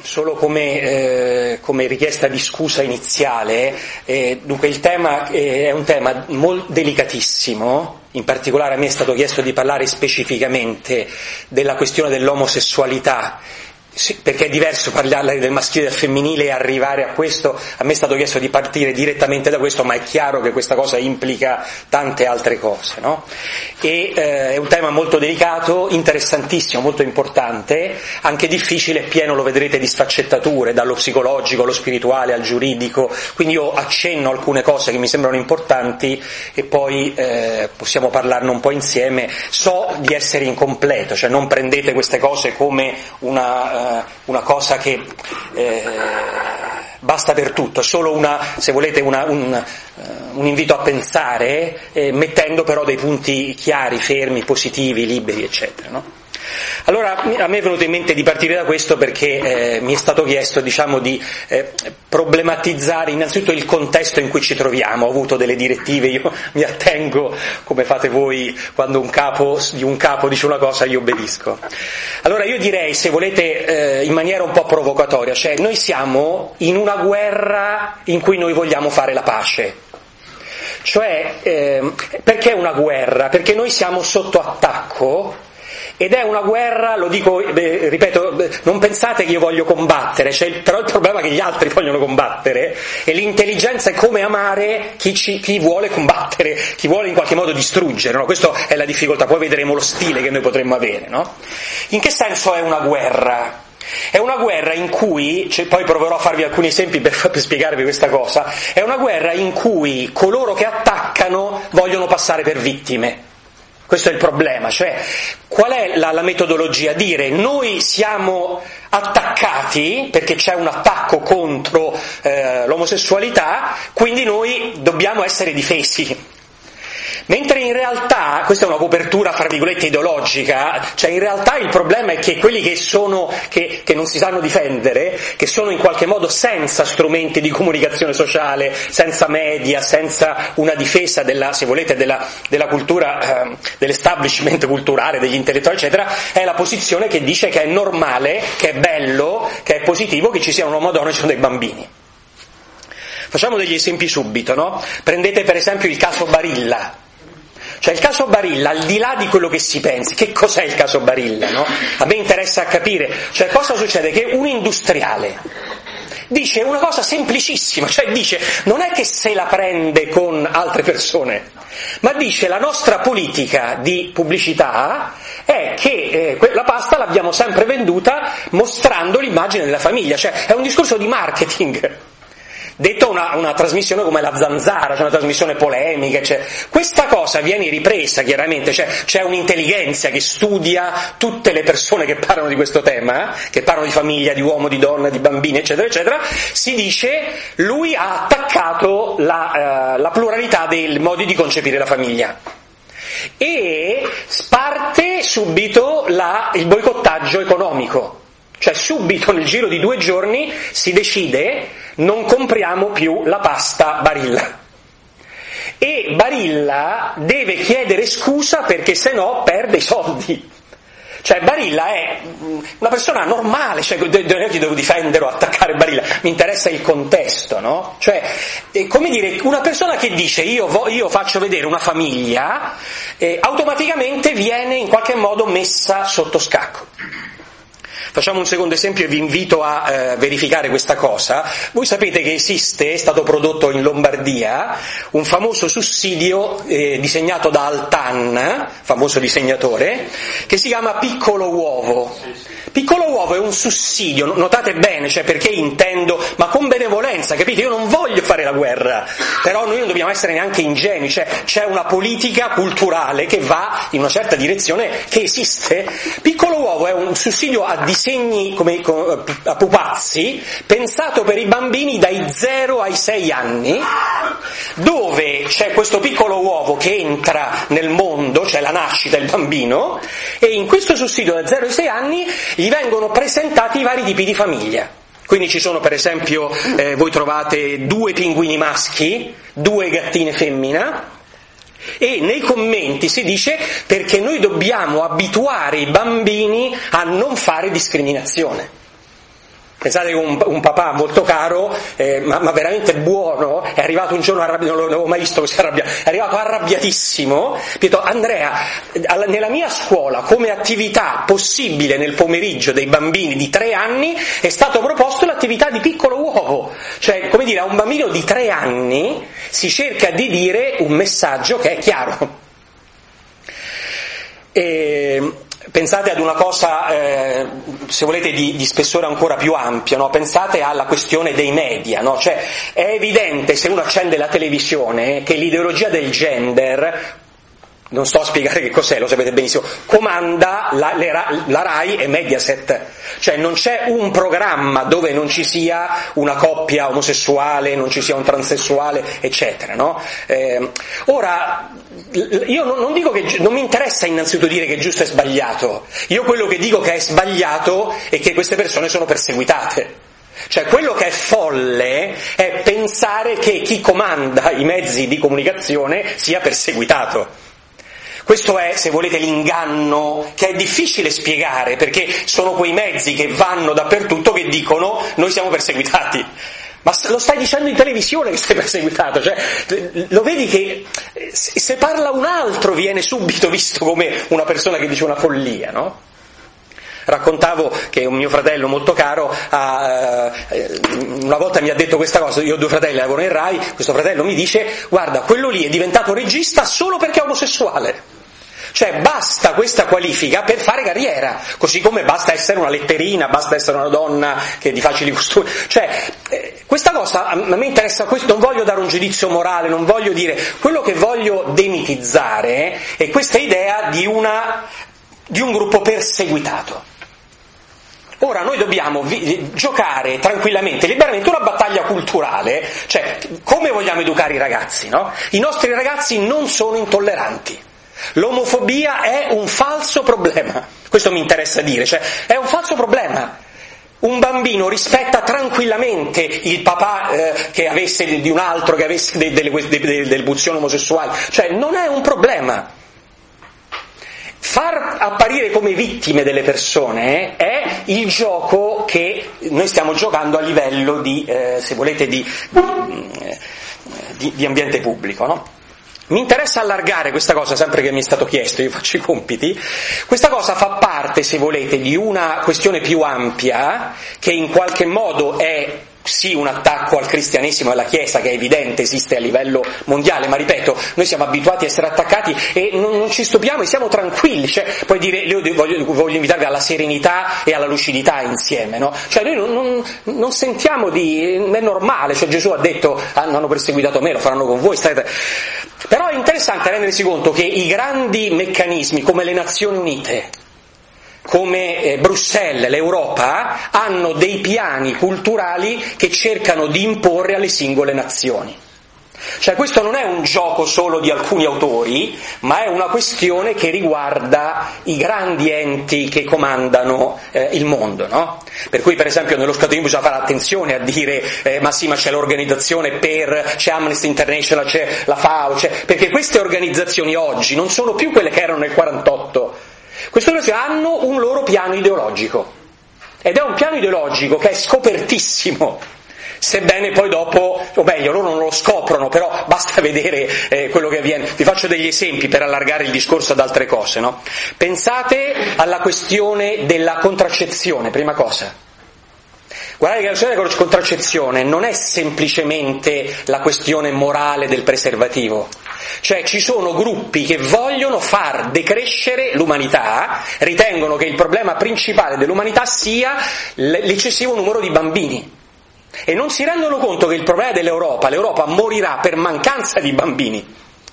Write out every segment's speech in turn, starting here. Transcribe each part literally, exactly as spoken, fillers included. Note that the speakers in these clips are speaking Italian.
solo come, eh, come richiesta di scusa iniziale, eh, dunque il tema eh, è un tema molto delicatissimo. In particolare a me è stato chiesto di parlare specificamente della questione dell'omosessualità, perché è diverso parlare del maschile e del femminile e arrivare a questo. A me è stato chiesto di partire direttamente da questo, ma è chiaro che questa cosa implica tante altre cose, no? E eh, è un tema molto delicato, interessantissimo, molto importante, anche difficile, pieno, lo vedrete, di sfaccettature, dallo psicologico allo spirituale al giuridico. Quindi io accenno alcune cose che mi sembrano importanti e poi eh, possiamo parlarne un po' insieme. So di essere incompleto, cioè non prendete queste cose come una una cosa che eh, basta per tutto, è solo una, se volete, una, un, uh, un invito a pensare, eh, mettendo però dei punti chiari, fermi, positivi, liberi, eccetera, no? Allora a me è venuto in mente di partire da questo perché eh, mi è stato chiesto, diciamo, di eh, problematizzare innanzitutto il contesto in cui ci troviamo. Ho avuto delle direttive, io mi attengo, come fate voi quando un capo di un capo dice una cosa, io obbedisco. Allora io direi, se volete, eh, in maniera un po' provocatoria, cioè noi siamo in una guerra in cui noi vogliamo fare la pace. Cioè, eh, perché una guerra? Perché noi siamo sotto attacco. Ed è una guerra, lo dico, beh, ripeto, non pensate che io voglio combattere, cioè, però il problema è che gli altri vogliono combattere, e l'intelligenza è come amare chi, ci, chi vuole combattere, chi vuole in qualche modo distruggere, no? Questa è la difficoltà, poi vedremo lo stile che noi potremmo avere, no? In che senso è una guerra? È una guerra in cui, cioè, poi proverò a farvi alcuni esempi per, per spiegarvi questa cosa, è una guerra in cui coloro che attaccano vogliono passare per vittime. Questo è il problema, cioè qual è la, la metodologia? Dire noi siamo attaccati perché c'è un attacco contro eh, l'omosessualità, quindi noi dobbiamo essere difesi. Mentre in realtà, questa è una copertura fra virgolette ideologica, cioè in realtà il problema è che quelli che sono, che, che non si sanno difendere, che sono in qualche modo senza strumenti di comunicazione sociale, senza media, senza una difesa della, se volete, della, della cultura, eh, dell'establishment culturale, degli intellettuali, eccetera, è la posizione che dice che è normale, che è bello, che è positivo che ci sia un uomo e una donna e ci sono dei bambini. Facciamo degli esempi subito, no? Prendete per esempio il caso Barilla. Cioè il caso Barilla, al di là di quello che si pensi, che cos'è il caso Barilla, no? A me interessa capire, cioè cosa succede? Che un industriale dice una cosa semplicissima, cioè dice, non è che se la prende con altre persone, ma dice la nostra politica di pubblicità è che eh, la pasta l'abbiamo sempre venduta mostrando l'immagine della famiglia, cioè è un discorso di marketing. Detto una, una trasmissione come La Zanzara, cioè una trasmissione polemica, cioè, questa cosa viene ripresa chiaramente, cioè, c'è un'intelligenza che studia tutte le persone che parlano di questo tema, eh, che parlano di famiglia, di uomo, di donna, di bambini, eccetera, eccetera, si dice lui ha attaccato la, uh, la pluralità dei modi di concepire la famiglia. E parte subito la, il boicottaggio economico. Cioè subito nel giro di due giorni si decide non compriamo più la pasta Barilla. E Barilla deve chiedere scusa perché se no perde i soldi. Cioè Barilla è una persona normale, cioè non è che devo difendere o attaccare Barilla, mi interessa il contesto, no? Cioè, è come dire, una persona che dice io, vo- io faccio vedere una famiglia, eh, automaticamente viene in qualche modo messa sotto scacco. Facciamo un secondo esempio e vi invito a eh, verificare questa cosa. Voi sapete che esiste, è stato prodotto in Lombardia, un famoso sussidio eh, disegnato da Altan, famoso disegnatore, che si chiama Piccolo Uovo. Piccolo Uovo è un sussidio, notate bene, cioè perché intendo, ma con benevolenza, capite? Io non voglio fare la guerra, però noi non dobbiamo essere neanche ingenui, cioè c'è una politica culturale che va in una certa direzione, che esiste. Piccolo Uovo è un sussidio a disegni come a pupazzi, pensato per i bambini dai zero ai sei anni, dove c'è questo piccolo uovo che entra nel mondo, cioè la nascita del bambino, e in questo sussidio da zero ai sei anni gli vengono presentati i vari tipi di famiglia. Quindi ci sono per esempio, eh, voi trovate due pinguini maschi, due gattine femmina, e nei commenti si dice perché noi dobbiamo abituare i bambini a non fare discriminazione. Pensate che un, un papà molto caro, eh, ma, ma veramente buono, è arrivato un giorno arrabbiato, non l'avevo mai visto così arrabbiato, è arrivato arrabbiatissimo, mi ha detto: Andrea, nella mia scuola come attività possibile nel pomeriggio dei bambini di tre anni è stato proposto l'attività di piccolo uovo, cioè come dire, a un bambino di tre anni si cerca di dire un messaggio che è chiaro. E pensate ad una cosa, eh, se volete, di, di spessore ancora più ampio, no? Pensate alla questione dei media, no? Cioè, è evidente, se uno accende la televisione, che l'ideologia del gender, non sto a spiegare che cos'è, lo sapete benissimo, comanda la, le, la Rai e Mediaset, cioè non c'è un programma dove non ci sia una coppia omosessuale, non ci sia un transessuale, eccetera, no? Eh, ora, io non, non dico che, non mi interessa innanzitutto dire che giusto e sbagliato, io quello che dico che è sbagliato è che queste persone sono perseguitate. Cioè, quello che è folle è pensare che chi comanda i mezzi di comunicazione sia perseguitato. Questo è, se volete, l'inganno che è difficile spiegare, perché sono quei mezzi che vanno dappertutto che dicono: noi siamo perseguitati. Ma lo stai dicendo in televisione che sei perseguitato, cioè, lo vedi che se parla un altro viene subito visto come una persona che dice una follia, no? Raccontavo che un mio fratello molto caro ha, una volta mi ha detto questa cosa: io ho due fratelli, lavorano in Rai, questo fratello mi dice: guarda, quello lì è diventato regista solo perché è omosessuale. Cioè, basta questa qualifica per fare carriera, così come basta essere una letterina, basta essere una donna che è di facili costumi. Cioè, eh, questa cosa a me interessa, questo, non voglio dare un giudizio morale, non voglio dire, quello che voglio demitizzare è questa idea di una di un gruppo perseguitato. Ora noi dobbiamo vi- giocare tranquillamente, liberamente, una battaglia culturale, cioè come vogliamo educare i ragazzi, no? I nostri ragazzi non sono intolleranti. L'omofobia è un falso problema, questo mi interessa dire, cioè è un falso problema. Un bambino rispetta tranquillamente il papà eh, che avesse di un altro, che avesse de- delle, de- de- delle pulsioni omosessuali, cioè non è un problema. Far apparire come vittime delle persone eh, è il gioco che noi stiamo giocando a livello di, eh, se volete, di, di, di ambiente pubblico, no? Mi interessa allargare questa cosa, sempre che mi è stato chiesto, io faccio i compiti. Questa cosa fa parte, se volete, di una questione più ampia, che in qualche modo è sì un attacco al cristianesimo e alla Chiesa, che è evidente, esiste a livello mondiale, ma ripeto, noi siamo abituati a essere attaccati e non, non ci stupiamo e siamo tranquilli, cioè, poi dire, io voglio, voglio invitarvi alla serenità e alla lucidità insieme, no? Cioè noi non, non, non sentiamo di, è normale, cioè Gesù ha detto: ah, hanno perseguitato me, lo faranno con voi, state... Però è interessante rendersi conto che i grandi meccanismi come le Nazioni Unite, come eh, Bruxelles, l'Europa, hanno dei piani culturali che cercano di imporre alle singole nazioni. Cioè questo non è un gioco solo di alcuni autori, ma è una questione che riguarda i grandi enti che comandano eh, il mondo, no? Per cui, per esempio, nello scatolismo bisogna fare attenzione a dire eh, ma sì, ma c'è l'organizzazione per, c'è Amnesty International, c'è la FAO, c'è... perché queste organizzazioni oggi non sono più quelle che erano nel quarantotto. Queste organizzazioni hanno un loro piano ideologico, ed è un piano ideologico che è scopertissimo. Sebbene poi dopo, o meglio, loro non lo scoprono, però basta vedere eh, quello che avviene. Vi faccio degli esempi per allargare il discorso ad altre cose, no? Pensate alla questione della contraccezione, prima cosa. Guardate che la questione della contraccezione non è semplicemente la questione morale del preservativo. Cioè ci sono gruppi che vogliono far decrescere l'umanità, ritengono che il problema principale dell'umanità sia l'eccessivo numero di bambini. E non si rendono conto che il problema dell'Europa, l'Europa morirà per mancanza di bambini.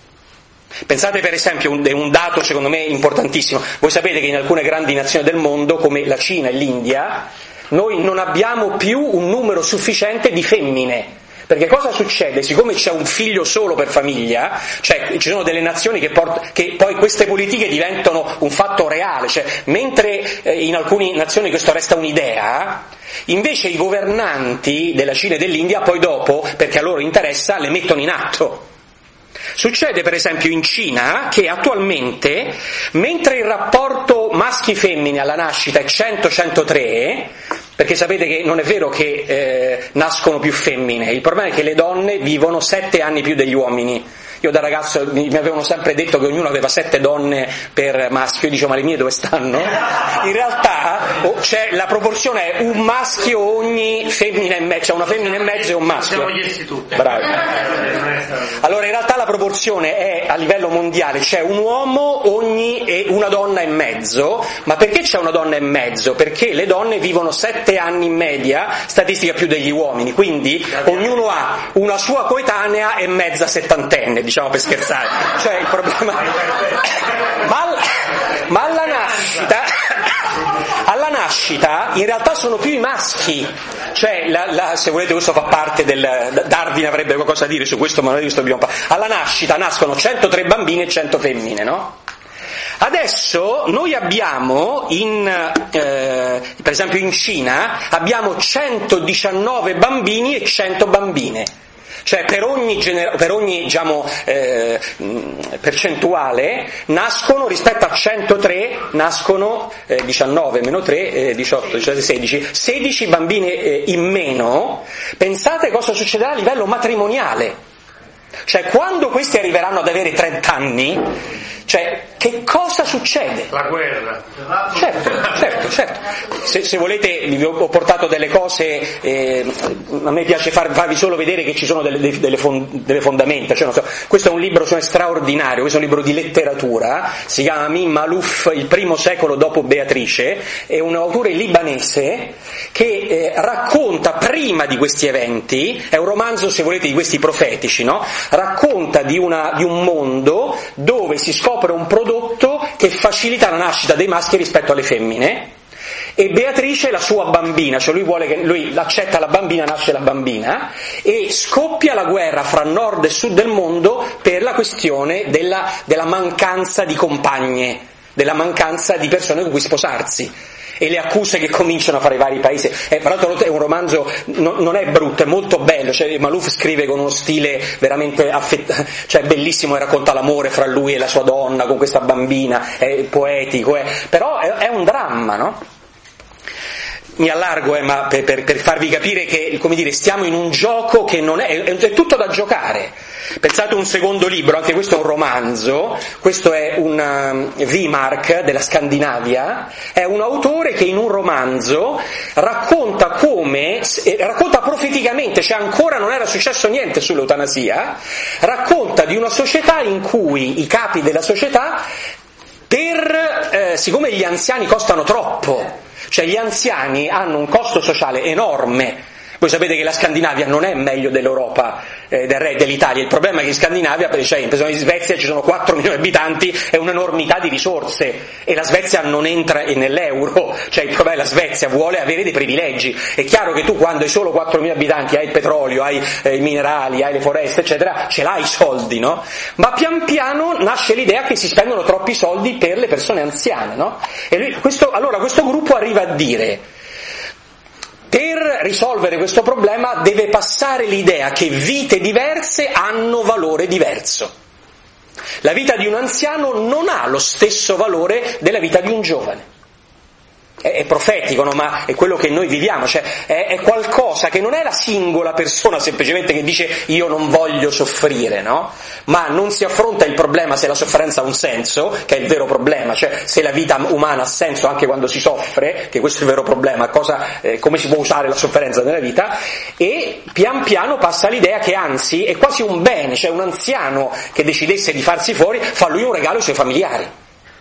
Pensate per esempio, un, un dato secondo me importantissimo, voi sapete che in alcune grandi nazioni del mondo, come la Cina e l'India, noi non abbiamo più un numero sufficiente di femmine. Perché cosa succede? Siccome c'è un figlio solo per famiglia, cioè ci sono delle nazioni che, port- che poi queste politiche diventano un fatto reale, cioè mentre eh, in alcune nazioni questo resta un'idea, invece i governanti della Cina e dell'India poi dopo, perché a loro interessa, le mettono in atto. Succede per esempio in Cina che attualmente, mentre il rapporto maschi-femmine alla nascita è cento centotré, Perché sapete che non è vero che eh, nascono più femmine, il problema è che le donne vivono sette anni più degli uomini. Io da ragazzo mi avevano sempre detto che ognuno aveva sette donne per maschio, io dicevo ma le mie dove stanno? In realtà oh, c'è, la proporzione è un maschio ogni femmina e mezzo, cioè una femmina e mezzo e un maschio. Siamo chiesti tutte. Bravi. Allora in realtà la proporzione è a livello mondiale, c'è un uomo ogni e una donna e mezzo, ma perché c'è una donna e mezzo? Perché le donne vivono sette anni in media, statistica più degli uomini, quindi ognuno ha una sua coetanea e mezza settantenne, diciamo per scherzare, cioè il problema ma, ma alla nascita alla nascita in realtà sono più i maschi, cioè la, la, se volete questo fa parte del Darwin avrebbe qualcosa da dire su questo, ma noi questo dobbiamo parlare. Alla nascita nascono centotré bambini e cento femmine, no? Adesso noi abbiamo in eh, per esempio in Cina abbiamo centodiciannove bambini e cento bambine. Cioè per ogni, gener- per ogni diciamo, eh, percentuale nascono, rispetto a centotré, nascono eh, diciannove meno tre, eh, diciotto, diciassette, sedici, sedici bambini eh, in meno. Pensate cosa succederà a livello matrimoniale. Cioè quando questi arriveranno ad avere trenta anni, cioè che cosa succede? La guerra. Certo, certo, certo. Se, se volete vi ho portato delle cose, eh, a me piace far, farvi solo vedere che ci sono delle, delle, fond, delle fondamenta, cioè, non so, questo è un libro cioè, straordinario, questo è un libro di letteratura, si chiama Amin Maalouf, Il primo secolo dopo Beatrice, è un autore libanese che eh, racconta prima di questi eventi, è un romanzo se volete di questi profetici, no? Racconta di, una, di un mondo dove si scopre un prodotto che facilita la nascita dei maschi rispetto alle femmine, e Beatrice è la sua bambina, cioè lui vuole che lui accetta la bambina, nasce la bambina, e scoppia la guerra fra nord e sud del mondo per la questione della, della mancanza di compagne, della mancanza di persone con cui sposarsi. E le accuse che cominciano a fare i vari paesi. Eh, tra l'altro è un romanzo, no, non è brutto, è molto bello, cioè Maalouf scrive con uno stile veramente affett- cioè bellissimo, e racconta l'amore fra lui e la sua donna con questa bambina, è poetico, è, però è, è un dramma, no? Mi allargo, eh, ma per, per, per farvi capire che, come dire, stiamo in un gioco che non è, è, è tutto da giocare. Pensate un secondo libro, anche questo è un romanzo, questo è un um, Wimark della Scandinavia, è un autore che in un romanzo racconta come, eh, racconta profeticamente, cioè ancora non era successo niente sull'eutanasia, racconta di una società in cui i capi della società, per, eh, siccome gli anziani costano troppo, cioè gli anziani hanno un costo sociale enorme. Voi sapete che la Scandinavia non è meglio dell'Europa, eh, del re dell'Italia, il problema è che in Scandinavia, per esempio in Svezia ci sono quattro milioni di abitanti e un'enormità di risorse, e la Svezia non entra nell'euro, cioè il problema è che la Svezia vuole avere dei privilegi. È chiaro che tu quando hai solo quattro milioni di abitanti hai il petrolio, hai eh, i minerali, hai le foreste eccetera, ce l'hai i soldi, no? Ma pian piano nasce l'idea che si spendono troppi soldi per le persone anziane, no? E lui, questo, allora questo gruppo arriva a dire: per risolvere questo problema deve passare l'idea che vite diverse hanno valore diverso. La vita di un anziano non ha lo stesso valore della vita di un giovane. È profetico, no? Ma è quello che noi viviamo, cioè è, è qualcosa che non è la singola persona semplicemente che dice io non voglio soffrire, no? Ma non si affronta il problema se la sofferenza ha un senso, che è il vero problema, cioè se la vita umana ha senso anche quando si soffre, che questo è il vero problema, cosa, eh, come si può usare la sofferenza nella vita, e pian piano passa l'idea che anzi è quasi un bene, cioè un anziano che decidesse di farsi fuori fa lui un regalo ai suoi familiari.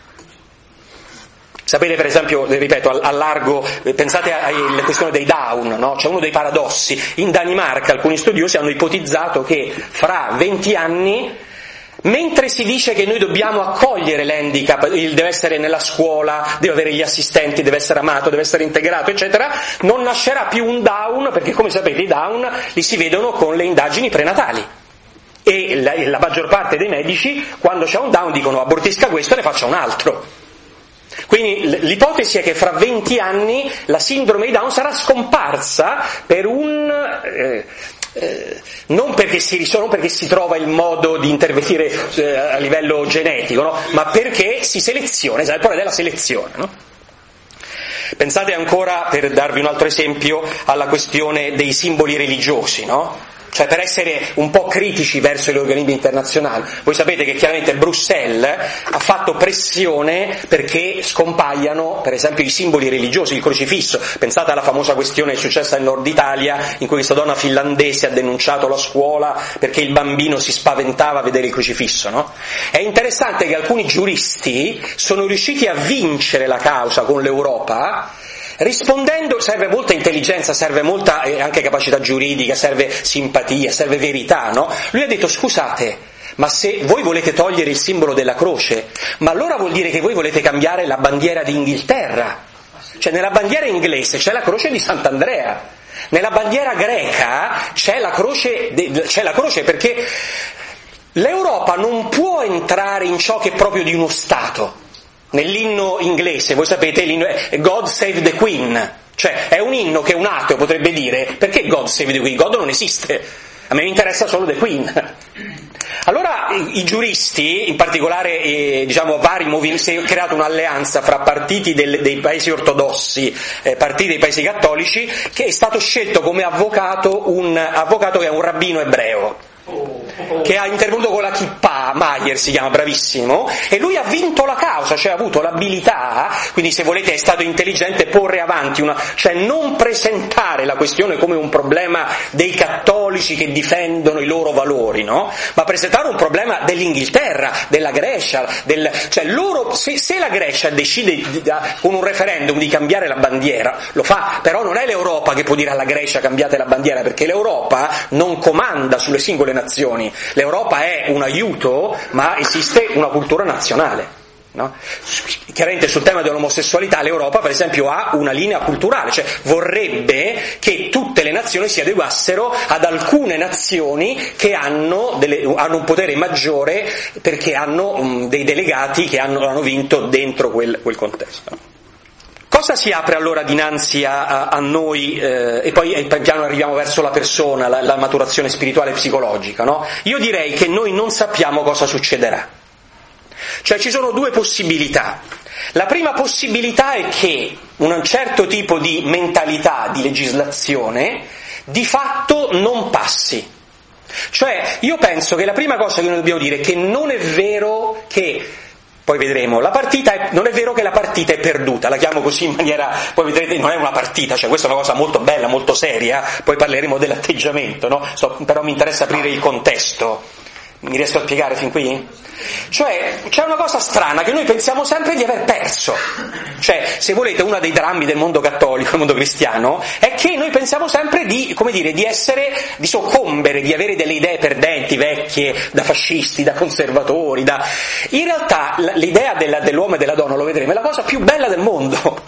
Sapete per esempio, ripeto, a largo, pensate alla questione dei Down, no? C'è uno dei paradossi. In Danimarca alcuni studiosi hanno ipotizzato che fra venti anni, mentre si dice che noi dobbiamo accogliere l'handicap, il deve essere nella scuola, deve avere gli assistenti, deve essere amato, deve essere integrato, eccetera, non nascerà più un Down, perché come sapete i Down li si vedono con le indagini prenatali. E la, la maggior parte dei medici, quando c'è un Down, dicono abortisca questo e ne faccia un altro. Quindi l'ipotesi è che fra venti anni la sindrome di Down sarà scomparsa per un eh, eh, non perché si risolve, perché si trova il modo di intervenire eh, a livello genetico, no? Ma perché si seleziona, esatto, il problema della selezione, no? Pensate ancora, per darvi un altro esempio, alla questione dei simboli religiosi, no? Cioè, per essere un po' critici verso gli organismi internazionali. Voi sapete che chiaramente Bruxelles ha fatto pressione perché scompaiano, per esempio, i simboli religiosi, il crocifisso. Pensate alla famosa questione successa in Nord Italia, in cui questa donna finlandese ha denunciato la scuola perché il bambino si spaventava a vedere il crocifisso, no? È interessante che alcuni giuristi sono riusciti a vincere la causa con l'Europa, rispondendo. Serve molta intelligenza, serve molta eh, anche capacità giuridica, serve simpatia, serve verità, no? Lui ha detto: scusate, ma se voi volete togliere il simbolo della croce, ma allora vuol dire che voi volete cambiare la bandiera d'Inghilterra. Cioè, nella bandiera inglese c'è la croce di Sant'Andrea, nella bandiera greca c'è la croce, de, c'è la croce perché l'Europa non può entrare in ciò che è proprio di uno Stato. Nell'inno inglese, voi sapete, l'inno è God Save the Queen, cioè è un inno che un ateo potrebbe dire: perché God Save the Queen? God non esiste, a me mi interessa solo the Queen. Allora i, i giuristi, in particolare eh, diciamo vari movimenti, si è creata un'alleanza fra partiti del, dei paesi ortodossi, eh, partiti dei paesi cattolici, che è stato scelto come avvocato un avvocato che è un rabbino ebreo, che ha intervenuto con la kippah, Mayer si chiama, bravissimo, e lui ha vinto la causa, cioè ha avuto l'abilità, quindi se volete è stato intelligente, porre avanti una, cioè non presentare la questione come un problema dei cattolici che difendono i loro valori, no? Ma presentare un problema dell'Inghilterra, della Grecia, del, cioè loro, se, se la Grecia decide di, di, con un referendum di cambiare la bandiera, lo fa, però non è l'Europa che può dire alla Grecia cambiate la bandiera, perché l'Europa non comanda sulle singole nazioni. L'Europa è un aiuto, ma esiste una cultura nazionale, no? Chiaramente sul tema dell'omosessualità l'Europa per esempio ha una linea culturale, cioè vorrebbe che tutte le nazioni si adeguassero ad alcune nazioni che hanno, delle, hanno un potere maggiore perché hanno um, dei delegati che hanno, hanno vinto dentro quel, quel contesto. Cosa si apre allora dinanzi a, a, a noi, eh, e poi pian piano arriviamo verso la persona, la, la maturazione spirituale e psicologica, no? Io direi che noi non sappiamo cosa succederà. Cioè ci sono due possibilità. La prima possibilità è che un certo tipo di mentalità, di legislazione, di fatto non passi. Cioè io penso che la prima cosa che noi dobbiamo dire è che non è vero che... Poi vedremo, la partita è, non è vero che la partita è perduta, la chiamo così in maniera, poi vedrete, non è una partita, cioè questa è una cosa molto bella, molto seria, poi parleremo dell'atteggiamento, no? So, però mi interessa aprire il contesto. Mi riesco a spiegare fin qui? Cioè, c'è una cosa strana che noi pensiamo sempre di aver perso. Cioè, se volete, uno dei drammi del mondo cattolico, del mondo cristiano, è che noi pensiamo sempre di, come dire, di essere, di soccombere, di avere delle idee perdenti, vecchie, da fascisti, da conservatori, da... In realtà, l'idea della, dell'uomo e della donna, lo vedremo, è la cosa più bella del mondo.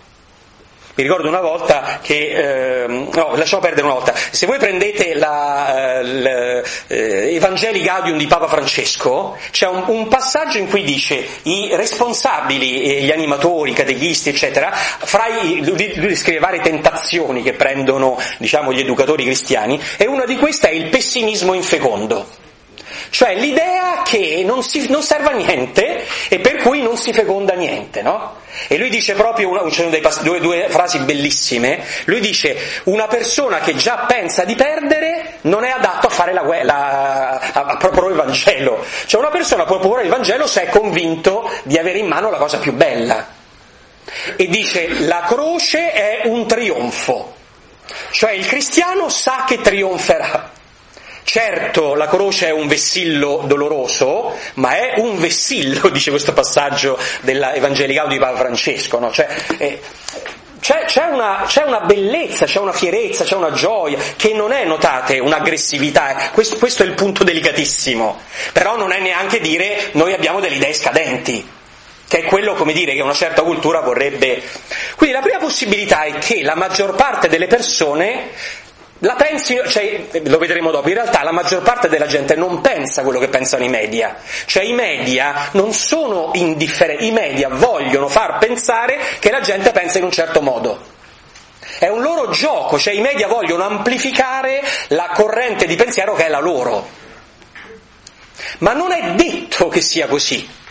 Mi ricordo una volta che, eh, no, lasciamo perdere una volta, se voi prendete la, eh, eh, Evangelii Gaudium di Papa Francesco, c'è un, un passaggio in cui dice i responsabili, eh, gli animatori, i catechisti, eccetera, fra i, lui, lui descrive varie tentazioni che prendono, diciamo, gli educatori cristiani, e una di queste è il pessimismo infecondo. Cioè l'idea che non, si, non serve a niente e per cui non si feconda niente, no? E lui dice proprio, una, c'è due, due, due frasi bellissime, lui dice una persona che già pensa di perdere non è adatto a fare la, la, a, a proporre il Vangelo, cioè una persona può proporre il Vangelo se è convinto di avere in mano la cosa più bella, e dice la croce è un trionfo, cioè il cristiano sa che trionferà. Certo, la croce è un vessillo doloroso, ma è un vessillo, dice questo passaggio della Evangelii Gaudium di Papa Francesco, no? Cioè, eh, c'è, c'è, una, c'è una bellezza, c'è una fierezza, c'è una gioia, che non è, notate, un'aggressività, eh. questo, questo è il punto delicatissimo, però non è neanche dire noi abbiamo delle idee scadenti, che è quello, come dire, che una certa cultura vorrebbe. Quindi la prima possibilità è che la maggior parte delle persone la pensi, cioè, lo vedremo dopo, in realtà la maggior parte della gente non pensa quello che pensano i media, cioè i media non sono indifferenti, i media vogliono far pensare che la gente pensa in un certo modo, è un loro gioco, cioè i media vogliono amplificare la corrente di pensiero che è la loro, ma non è detto che sia così.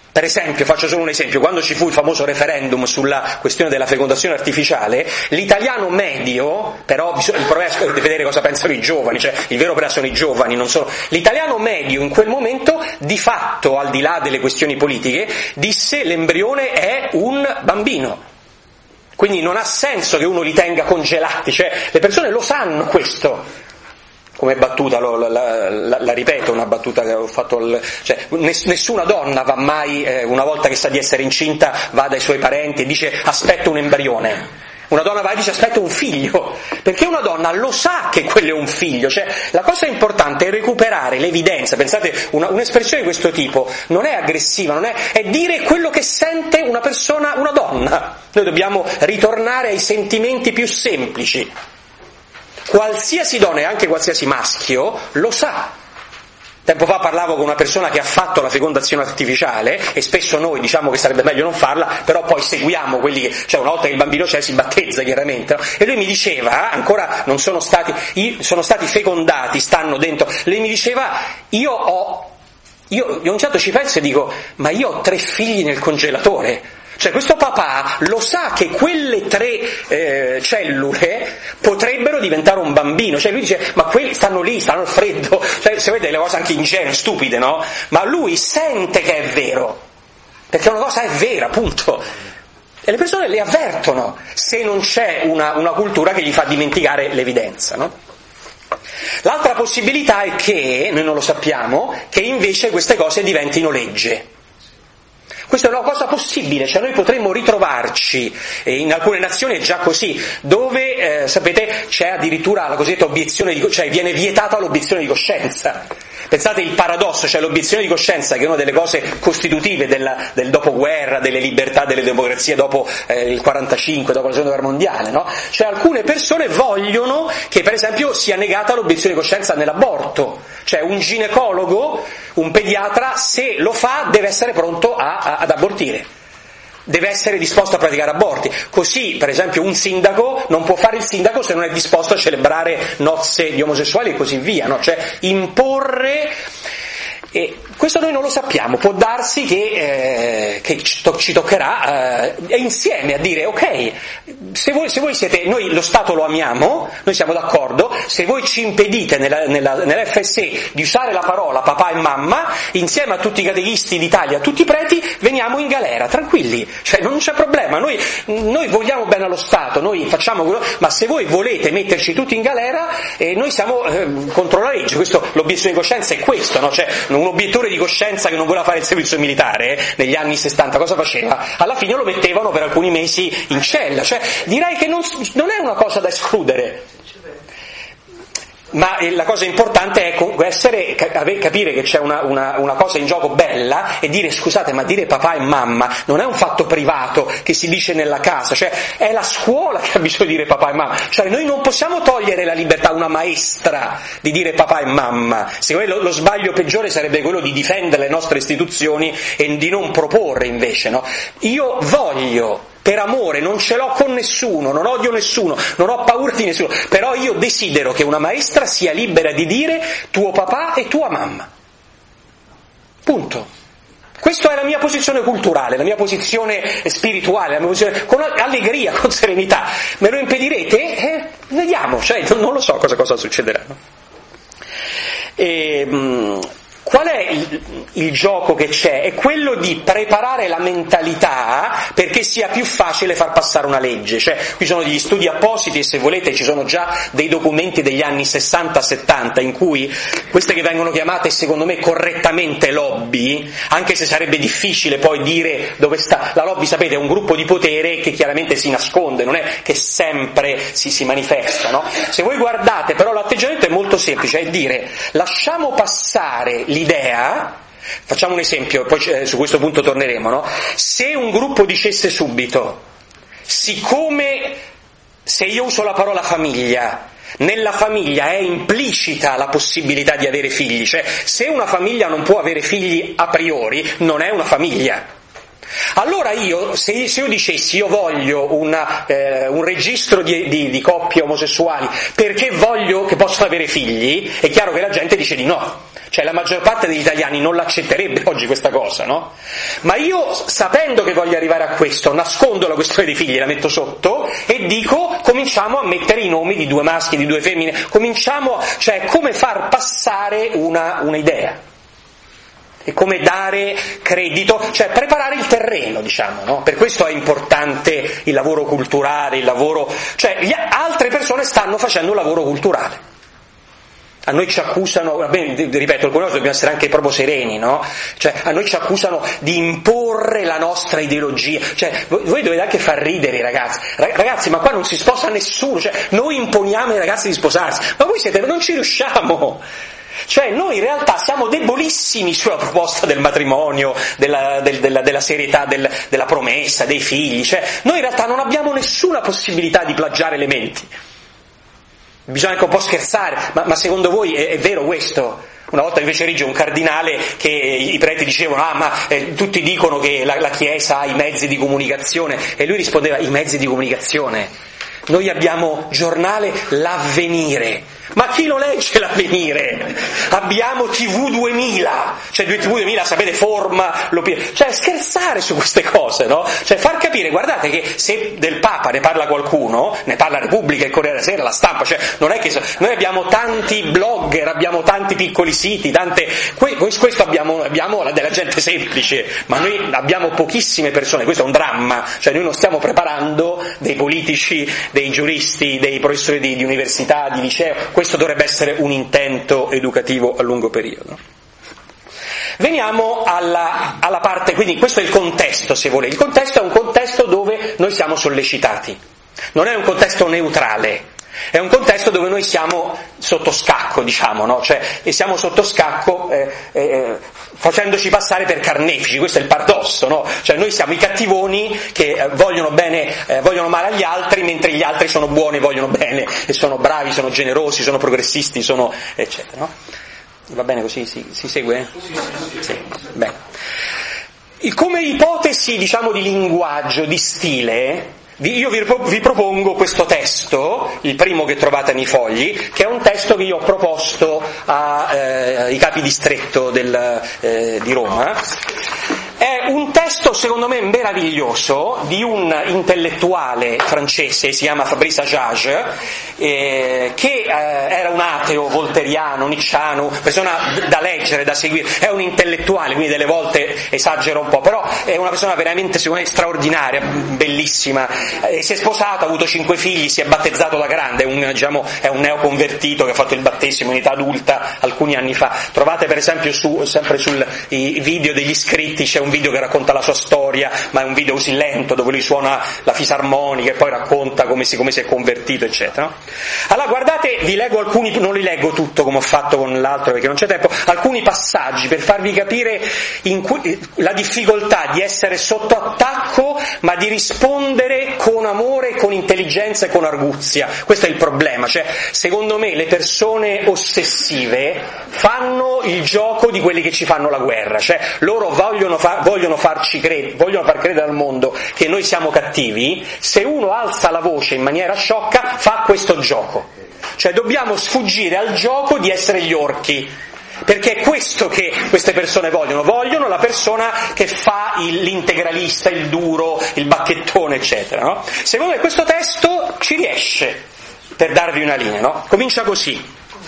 Per esempio, faccio solo un esempio, quando ci fu il famoso referendum sulla questione della fecondazione artificiale, l'italiano medio, però il problema è vedere cosa pensano i giovani, cioè il vero problema sono i giovani, non sono... L'italiano medio in quel momento, di fatto, al di là delle questioni politiche, disse l'embrione è un bambino. Quindi non ha senso che uno li tenga congelati, cioè le persone lo sanno questo. Come battuta, lo, la, la, la ripeto, una battuta che ho fatto, il, cioè nessuna donna va mai, eh, una volta che sa di essere incinta, va dai suoi parenti e dice aspetto un embrione. Una donna va e dice aspetto un figlio, perché una donna lo sa che quello è un figlio, cioè la cosa importante è recuperare l'evidenza. Pensate, una, un'espressione di questo tipo non è aggressiva, non è, è dire quello che sente una persona, una donna. Noi dobbiamo ritornare ai sentimenti più semplici. Qualsiasi donna e anche qualsiasi maschio lo sa. Tempo fa parlavo con una persona che ha fatto la fecondazione artificiale e spesso noi diciamo che sarebbe meglio non farla, però poi seguiamo quelli che, cioè una volta che il bambino c'è si battezza chiaramente, no? E lui mi diceva, ancora non sono stati, sono stati fecondati, stanno dentro, lei mi diceva io ho, io di un certo ci penso e dico, ma io ho tre figli nel congelatore. Cioè questo papà lo sa che quelle tre eh, cellule potrebbero diventare un bambino, cioè lui dice ma quelli stanno lì, stanno al freddo, cioè se vedete le cose anche ingenue, stupide, no? Ma lui sente che è vero, perché una cosa è vera, punto. E le persone le avvertono se non c'è una, una cultura che gli fa dimenticare l'evidenza, no? L'altra possibilità è che, noi non lo sappiamo, che invece queste cose diventino legge. Questa è una cosa possibile, cioè noi potremmo ritrovarci, eh, in alcune nazioni è già così, dove, eh, sapete, c'è addirittura la cosiddetta obiezione di coscienza, cioè viene vietata l'obiezione di coscienza. Pensate il paradosso, cioè l'obiezione di coscienza, che è una delle cose costitutive della, del dopoguerra, delle libertà, delle democrazie dopo eh, il quarantacinque, dopo la seconda guerra mondiale, no? Cioè alcune persone vogliono che per esempio sia negata l'obiezione di coscienza nell'aborto, cioè un ginecologo, un pediatra, se lo fa deve essere pronto a, a, ad abortire. Deve essere disposto a praticare aborti. Così, per esempio, un sindaco non può fare il sindaco se non è disposto a celebrare nozze di omosessuali e così via, no? Cioè imporre. E questo noi non lo sappiamo, può darsi che, eh, che ci, to- ci toccherà eh, insieme a dire ok, se voi, se voi siete, noi lo Stato lo amiamo, noi siamo d'accordo, se voi ci impedite nella, nella, nell'F S E di usare la parola papà e mamma, insieme a tutti i catechisti d'Italia, a tutti i preti, veniamo in galera, tranquilli, cioè non c'è problema, noi, noi vogliamo bene allo Stato, noi facciamo quello, ma se voi volete metterci tutti in galera, eh, noi siamo eh, contro la legge, questo, l'obiezione di coscienza è questo, no? Cioè, un obiettore di coscienza che non voleva fare il servizio militare eh, negli anni sessanta cosa faceva? Alla fine lo mettevano per alcuni mesi in cella, cioè direi che non, non è una cosa da escludere. Ma la cosa importante è essere, capire che c'è una, una, una cosa in gioco bella e dire scusate, ma dire papà e mamma non è un fatto privato che si dice nella casa, cioè è la scuola che ha bisogno di dire papà e mamma, cioè noi non possiamo togliere la libertà a una maestra di dire papà e mamma. Secondo me lo, lo sbaglio peggiore sarebbe quello di difendere le nostre istituzioni e di non proporre invece, no? Io voglio, per amore, non ce l'ho con nessuno, non odio nessuno, non ho paura di nessuno, però io desidero che una maestra sia libera di dire tuo papà e tua mamma. Punto. Questa è la mia posizione culturale, la mia posizione spirituale, la mia posizione, con allegria, con serenità. Me lo impedirete? Eh, vediamo, cioè non lo so cosa, cosa succederà. No? E, mh, Qual è il, il gioco che c'è? È quello di preparare la mentalità perché sia più facile far passare una legge. Cioè, qui sono degli studi appositi e se volete ci sono già dei documenti degli anni sessanta settanta in cui queste che vengono chiamate secondo me correttamente lobby, anche se sarebbe difficile poi dire dove sta. La lobby, sapete, è un gruppo di potere che chiaramente si nasconde, non è che sempre si, si manifesta, no? Se voi guardate, però l'atteggiamento è molto semplice, è dire lasciamo passare l'idea, facciamo un esempio, poi eh, su questo punto torneremo, no? Se un gruppo dicesse subito, siccome se io uso la parola famiglia, nella famiglia è implicita la possibilità di avere figli, cioè se una famiglia non può avere figli a priori, non è una famiglia. Allora io, se, se io dicessi io voglio una, eh, un registro di, di, di coppie omosessuali perché voglio che possano avere figli, è chiaro che la gente dice di no. Cioè la maggior parte degli italiani non l'accetterebbe oggi questa cosa, no? Ma io, sapendo che voglio arrivare a questo, nascondo la questione dei figli, la metto sotto e dico cominciamo a mettere i nomi di due maschi, di due femmine, cominciamo, cioè come far passare una, un'idea. E come dare credito, cioè preparare il terreno, diciamo, no? Per questo è importante il lavoro culturale, il lavoro, cioè gli, altre persone stanno facendo un lavoro culturale. A noi ci accusano, vabbè, ripeto, alcune cose dobbiamo essere anche proprio sereni, no? Cioè, a noi ci accusano di imporre la nostra ideologia, cioè, voi, voi dovete anche far ridere i ragazzi, ragazzi, ma qua non si sposa nessuno, cioè, noi imponiamo ai ragazzi di sposarsi, ma voi siete, non ci riusciamo. Cioè noi in realtà siamo debolissimi sulla proposta del matrimonio, della, del, della, della serietà, del, della promessa, dei figli, cioè noi in realtà non abbiamo nessuna possibilità di plagiare elementi. Bisogna anche un po' scherzare, ma, ma secondo voi è, è vero questo? Una volta invece Rigio, un cardinale, che i preti dicevano ah ma eh, tutti dicono che la, la Chiesa ha i mezzi di comunicazione, e lui rispondeva i mezzi di comunicazione? Noi abbiamo giornale L'Avvenire. Ma chi lo legge L'Avvenire? Abbiamo tivù duemila, cioè tivù duemila, sapete, forma, l'opinione. Cioè scherzare su queste cose, no? Cioè far capire, guardate che se del Papa ne parla qualcuno, ne parla Repubblica, il Corriere della Sera, la Stampa, cioè non è che so, noi abbiamo tanti blogger, abbiamo tanti piccoli siti, tante, questo abbiamo, abbiamo della gente semplice, ma noi abbiamo pochissime persone, questo è un dramma, cioè noi non stiamo preparando dei politici, dei giuristi, dei professori di, di università, di liceo. Questo dovrebbe essere un intento educativo a lungo periodo. Veniamo alla, alla parte, quindi questo è il contesto, se volete. Il contesto è un contesto dove noi siamo sollecitati, non è un contesto neutrale, è un contesto dove noi siamo sotto scacco, diciamo, no? Cioè, e siamo sotto scacco eh, eh, facendoci passare per carnefici, questo è il paradosso, no? Cioè noi siamo i cattivoni che eh, vogliono bene, eh, vogliono male agli altri, mentre gli altri sono buoni, vogliono bene, e sono bravi, sono generosi, sono progressisti, sono eccetera, no? Va bene così? Si, si segue? Sì, sì, sì. Bene. Come ipotesi, diciamo, di linguaggio, di stile, io vi propongo questo testo, il primo che trovate nei fogli, che è un testo che io ho proposto ai eh, capi distretto del, eh, di Roma. È un testo secondo me meraviglioso di un intellettuale francese, si chiama Fabrice Agage, eh, che eh, era un ateo, volteriano, nicciano, persona da leggere, da seguire, è un intellettuale, quindi delle volte esagero un po', però è una persona veramente secondo me straordinaria, bellissima, eh, si è sposato, ha avuto cinque figli, si è battezzato da grande, è un, diciamo, è un neoconvertito che ha fatto il battesimo in età adulta alcuni anni fa. Trovate per esempio su, sempre sui video degli iscritti, c'è un video che racconta la sua storia, ma è un video così lento dove lui suona la fisarmonica e poi racconta come si, come si è convertito, eccetera. Allora guardate, vi leggo alcuni, non li leggo tutto come ho fatto con l'altro perché non c'è tempo, alcuni passaggi per farvi capire in cui, la difficoltà di essere sotto attacco ma di rispondere con amore, con intelligenza e con arguzia. Questo è il problema, cioè secondo me le persone ossessive fanno il gioco di quelli che ci fanno la guerra, cioè loro vogliono fare vogliono farci credere, vogliono far credere al mondo che noi siamo cattivi. Se uno alza la voce in maniera sciocca fa questo gioco, cioè dobbiamo sfuggire al gioco di essere gli orchi, perché è questo che queste persone vogliono, vogliono la persona che fa il, l'integralista, il duro, il bacchettone, eccetera, no? Secondo me questo testo ci riesce, per darvi una linea, no? Comincia così,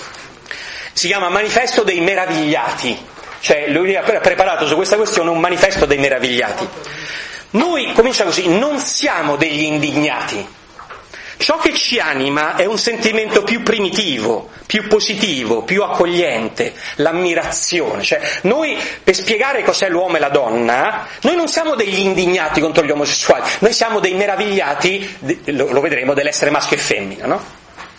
si chiama Manifesto dei Meravigliati. Cioè lui ha preparato su questa questione un manifesto dei meravigliati. Noi, comincia così, non siamo degli indignati. Ciò che ci anima è un sentimento più primitivo, più positivo, più accogliente, l'ammirazione. Cioè noi, per spiegare cos'è l'uomo e la donna, noi non siamo degli indignati contro gli omosessuali, noi siamo dei meravigliati, lo vedremo, dell'essere maschio e femmina, no?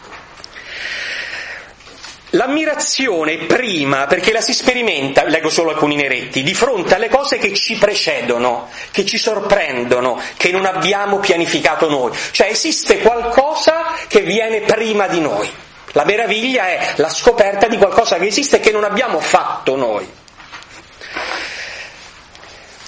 L'ammirazione prima, perché la si sperimenta, leggo solo alcuni neretti, di fronte alle cose che ci precedono, che ci sorprendono, che non abbiamo pianificato noi. Cioè esiste qualcosa che viene prima di noi. La meraviglia è la scoperta di qualcosa che esiste e che non abbiamo fatto noi.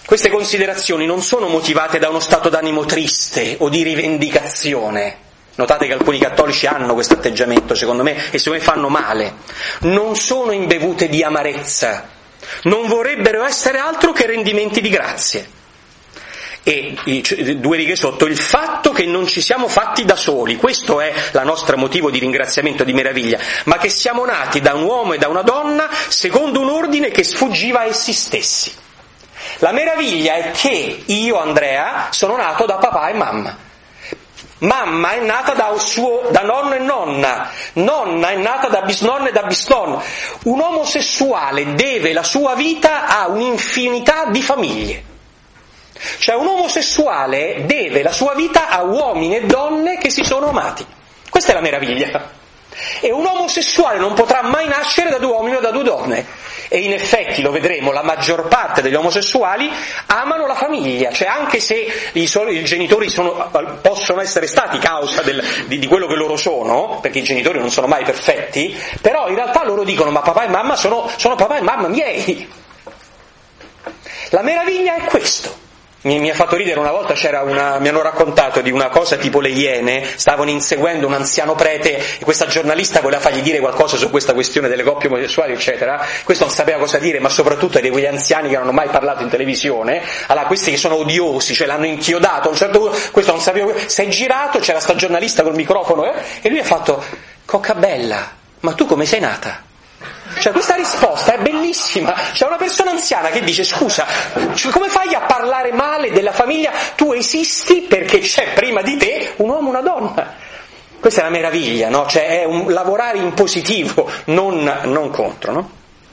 queste considerazioni non sono motivate da uno stato d'animo triste o di rivendicazione. Notate che alcuni cattolici hanno questo atteggiamento, secondo me, e secondo me fanno male. Non sono imbevute di amarezza, non vorrebbero essere altro che rendimenti di grazie. E due righe sotto, il fatto che non ci siamo fatti da soli, questo è il nostro motivo di ringraziamento, di meraviglia, ma che siamo nati da un uomo e da una donna secondo un ordine che sfuggiva a essi stessi. La meraviglia è che io, Andrea, sono nato da papà e mamma. Mamma è nata da, suo, da nonno e nonna, nonna è nata da bisnonna e da bisnonno. Un omosessuale deve la sua vita a un'infinità di famiglie. Cioè un omosessuale deve la sua vita a uomini e donne che si sono amati. Questa è la meraviglia. E un omosessuale non potrà mai nascere da due uomini o da due donne. E in effetti, lo vedremo, la maggior parte degli omosessuali amano la famiglia, cioè anche se i, i genitori sono, possono essere stati causa del, di, di quello che loro sono, perché i genitori non sono mai perfetti, però in realtà loro dicono: ma papà e mamma sono, sono papà e mamma miei. La meraviglia è questo. Mi, mi ha fatto ridere una volta, c'era una, mi hanno raccontato di una cosa tipo le Iene, stavano inseguendo un anziano prete e questa giornalista voleva fargli dire qualcosa su questa questione delle coppie omosessuali, eccetera. Questo non sapeva cosa dire, ma soprattutto di quegli anziani che non hanno mai parlato in televisione. Allora questi che sono odiosi, cioè l'hanno inchiodato, a un certo punto questo non sapeva, si è girato, c'era sta giornalista col microfono eh, e lui ha fatto: Coccabella, ma tu come sei nata? Cioè questa risposta è bellissima. C'è una persona anziana che dice: scusa, cioè, come fai a parlare male della famiglia? Tu esisti perché c'è prima di te un uomo e una donna. Questa è la meraviglia, no? Cioè è un lavorare in positivo, non, non contro, no?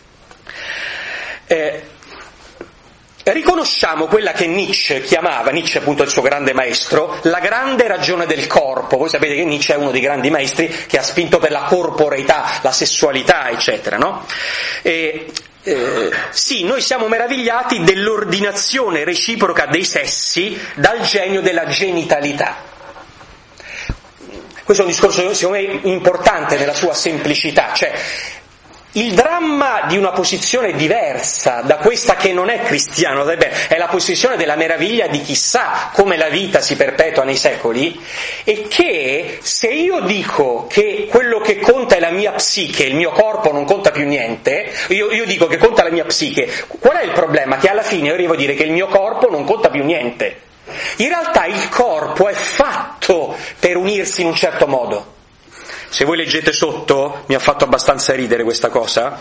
Eh, riconosciamo quella che Nietzsche chiamava, Nietzsche appunto il suo grande maestro, la grande ragione del corpo. Voi sapete che Nietzsche è uno dei grandi maestri che ha spinto per la corporeità, la sessualità, eccetera, no? E, eh, sì, noi siamo meravigliati dell'ordinazione reciproca dei sessi dal genio della genitalità. Questo è un discorso secondo me importante nella sua semplicità, cioè il dramma di una posizione diversa da questa che non è cristiana, è la posizione della meraviglia di chi sa come la vita si perpetua nei secoli, e che se io dico che quello che conta è la mia psiche, il mio corpo non conta più niente, io, io dico che conta la mia psiche, qual è il problema? Che alla fine io arrivo a dire che il mio corpo non conta più niente. In realtà il corpo è fatto per unirsi in un certo modo. Se voi leggete sotto, mi ha fatto abbastanza ridere questa cosa,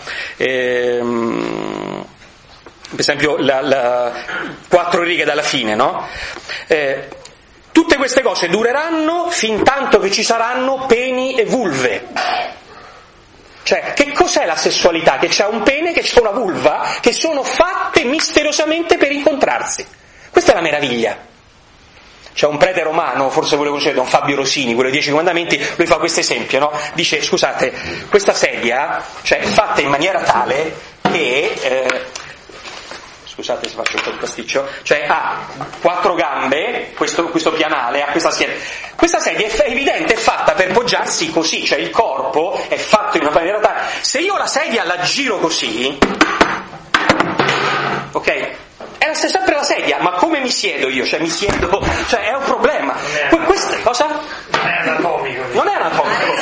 ehm, per esempio la, la, quattro righe dalla fine, no? Eh, tutte queste cose dureranno fin tanto che ci saranno peni e vulve. Cioè, che cos'è la sessualità? Che c'è un pene, che c'è una vulva, che sono fatte misteriosamente per incontrarsi. Questa è la meraviglia. C'è un prete romano, forse voi lo conoscete, Don Fabio Rosini, quello dei Dieci Comandamenti, lui fa questo esempio, no? Dice: scusate, questa sedia, cioè, è fatta in maniera tale che, eh, scusate se faccio un po' di pasticcio, cioè ha quattro gambe, questo, questo pianale, ha questa sedia. Questa sedia è evidente, è fatta per poggiarsi così, cioè il corpo è fatto in una maniera tale. Se io la sedia la giro così, ok? È sempre la sedia, ma come mi siedo io? Cioè mi siedo, cioè è un problema. Que- questa cosa? Non è anatomico. Non è anatomico.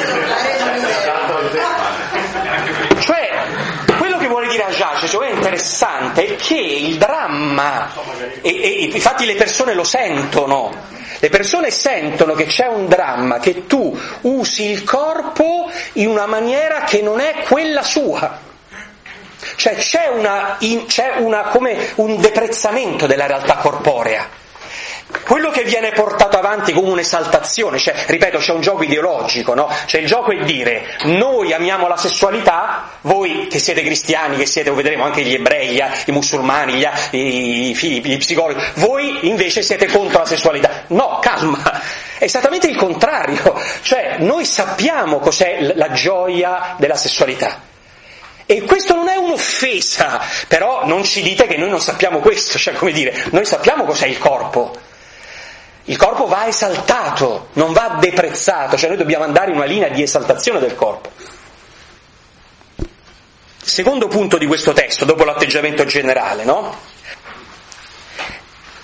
Cioè, quello che vuole dire Ajaccio, cioè è interessante, è che il dramma, e, e infatti le persone lo sentono, le persone sentono che c'è un dramma, che tu usi il corpo in una maniera che non è quella sua. Cioè c'è una, in, c'è una come un deprezzamento della realtà corporea. Quello che viene portato avanti come un'esaltazione, cioè, ripeto, c'è un gioco ideologico, no? Cioè il gioco è dire: noi amiamo la sessualità, voi che siete cristiani, che siete, lo vedremo anche gli ebrei, i musulmani, gli, i, i, gli psicologi, voi invece siete contro la sessualità. No, calma, è esattamente il contrario. Cioè noi sappiamo cos'è la gioia della sessualità. E questo non è un'offesa, però non ci dite che noi non sappiamo questo, cioè come dire, noi sappiamo cos'è il corpo. Il corpo va esaltato, non va deprezzato, cioè noi dobbiamo andare in una linea di esaltazione del corpo. Secondo punto di questo testo, dopo l'atteggiamento generale, no?